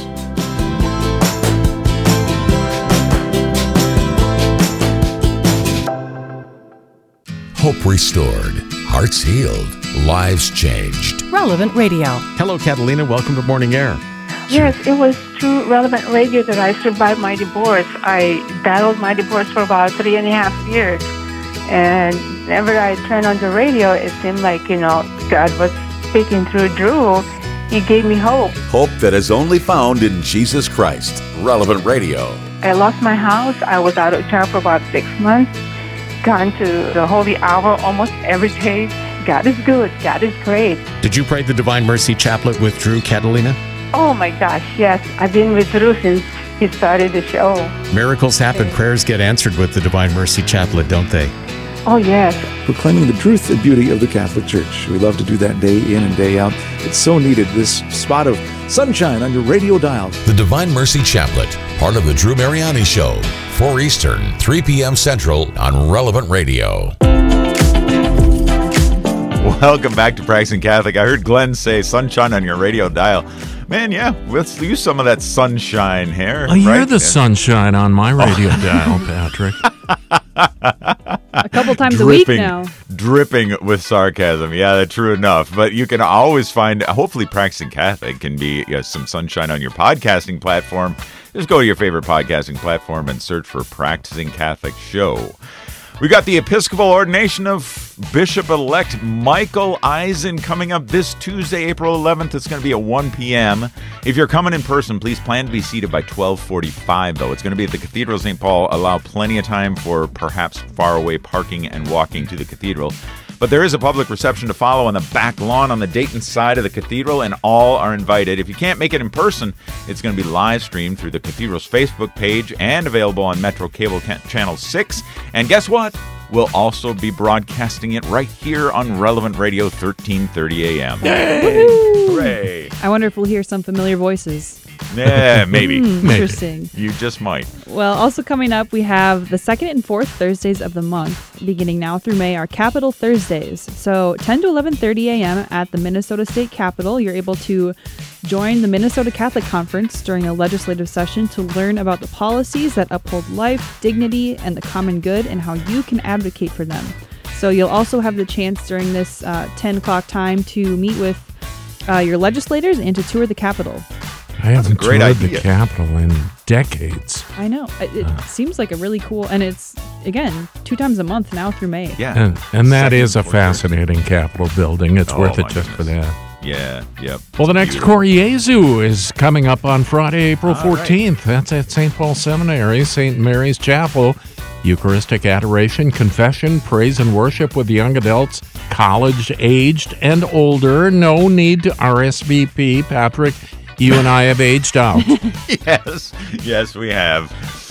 Hope restored, hearts healed, lives changed. Relevant Radio. Hello, Catalina. Welcome to Morning Air. Yes, it was through Relevant Radio that I survived my divorce. I battled my divorce for about three and a half years. And whenever I turned on the radio, it seemed like, you know, God was speaking through Drew. He gave me hope. Hope that is only found in Jesus Christ. Relevant Radio. I lost my house. I was out of town for about six months. Gone to the holy hour almost every day. God is good. God is great. Did you pray the Divine Mercy Chaplet with Drew Catalina? Oh my gosh, yes. I've been with Drew since he started the show. Miracles happen, prayers get answered with the Divine Mercy Chaplet, don't they? Oh, yes. Proclaiming the truth and beauty of the Catholic Church. We love to do that day in and day out. It's so needed, this spot of sunshine on your radio dial. The Divine Mercy Chaplet, part of the Drew Mariani Show, four Eastern, three p.m. Central on Relevant Radio. Welcome back to Practicing Catholic. I heard Glenn say sunshine on your radio dial. Man, yeah, let's use some of that sunshine here. Oh, you're right? the sunshine on my radio dial, Patrick. A couple times dripping, a week now. Dripping with sarcasm. Yeah, that's true enough. But you can always find, hopefully Practicing Catholic can be you know, some sunshine on your podcasting platform. Just go to your favorite podcasting platform and search for Practicing Catholic Show. We got the Episcopal ordination of Bishop-elect Michael Eisen coming up this Tuesday, April eleventh. It's going to be at one p.m. If you're coming in person, please plan to be seated by twelve forty-five, though. It's going to be at the Cathedral of Saint Paul. Allow plenty of time for perhaps faraway parking and walking to the cathedral. But there is a public reception to follow on the back lawn on the Dayton side of the cathedral, and all are invited. If you can't make it in person, it's going to be live streamed through the cathedral's Facebook page and available on Metro Cable Channel six. And guess what? We'll also be broadcasting it right here on Relevant Radio, thirteen thirty a.m. Yay! Hooray! I wonder if we'll hear some familiar voices. Yeah, maybe. Hmm, maybe. Interesting. You just might. Well, also coming up, we have the second and fourth Thursdays of the month, beginning now through May, are Capital Thursdays. So ten to eleven thirty a.m. at the Minnesota State Capitol, you're able to join the Minnesota Catholic Conference during a legislative session to learn about the policies that uphold life, dignity, and the common good, and how you can advocate for them. So you'll also have the chance during this uh, ten o'clock time to meet with uh, your legislators and to tour the Capitol. I haven't great toured idea. the Capitol in decades. I know. It, it Uh. seems like a really cool, and it's, again, two times a month now through May. Yeah. And, and that Second, is a fourth, fascinating Capitol building. It's Oh, worth my it just for goodness. that. Yeah, yep. Well, the next Beautiful. Koriezu is coming up on Friday, April All right. fourteenth. That's at Saint Paul Seminary, Saint Mary's Chapel. Eucharistic adoration, confession, praise, and worship with young adults, college-aged and older. No need to R S V P. Patrick, you and I have aged out. Yes, yes, we have.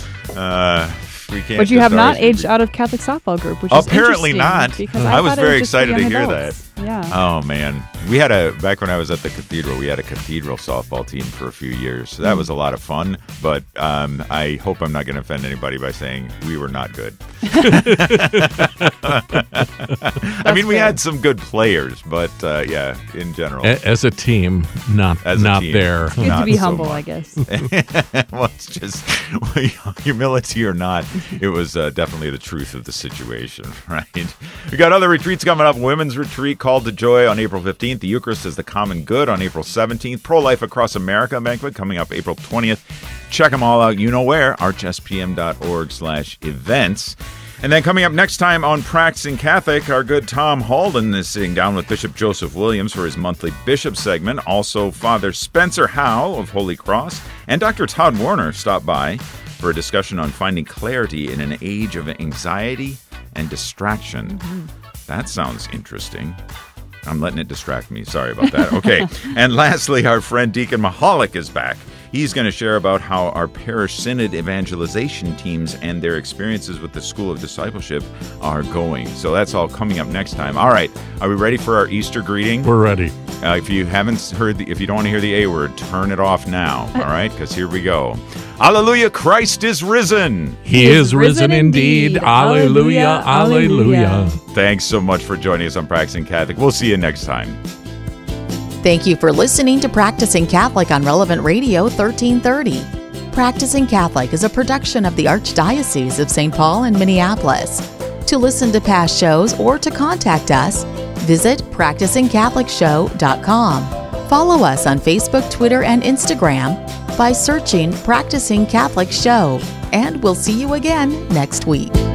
Uh, we can't. But you just have not R S V P. aged out of Catholic softball group, which Apparently is interesting. not. Because I I, was thought it very just for excited to young hear adults. Yeah. Oh man, we had a back when I was at the cathedral. We had a cathedral softball team for a few years. So that was a lot of fun. But um, I hope I'm not going to offend anybody by saying we were not good. I mean, we fair. had some good players, but uh, yeah, in general, A- As a team, not As a not team. there. Good Not to be so humble, much. I guess. Well, it's just humility or not. It was uh, definitely the truth of the situation, right? We got other retreats coming up. Women's retreat called to joy on April fifteenth. The Eucharist is the common good on April seventeenth. Pro-Life Across America banquet coming up April twentieth. Check them all out. You know where? arch s p m dot org slash events. And then coming up next time on Practicing Catholic, our good Tom Halden is sitting down with Bishop Joseph Williams for his monthly Bishop segment. Also, Father Spencer Howell of Holy Cross and Doctor Todd Warner stop by for a discussion on finding clarity in an age of anxiety and distraction. Mm-hmm. That sounds interesting. I'm letting it distract me. Sorry about that. Okay. And lastly, our friend Deacon Mahalik is back. He's going to share about how our parish synod evangelization teams and their experiences with the School of Discipleship are going. So that's all coming up next time. All right. Are we ready for our Easter greeting? We're ready. Uh, if you haven't heard, the, if you don't want to hear the A word, turn it off now. All right? Because here we go. Alleluia, Christ is risen. He is risen indeed. Alleluia, alleluia. Thanks so much for joining us on Practicing Catholic. We'll see you next time. Thank you for listening to Practicing Catholic on Relevant Radio thirteen thirty. Practicing Catholic is a production of the Archdiocese of Saint Paul and Minneapolis. To listen to past shows or to contact us, visit practicing catholic show dot com. Follow us on Facebook, Twitter, and Instagram by searching Practicing Catholic Show. And we'll see you again next week.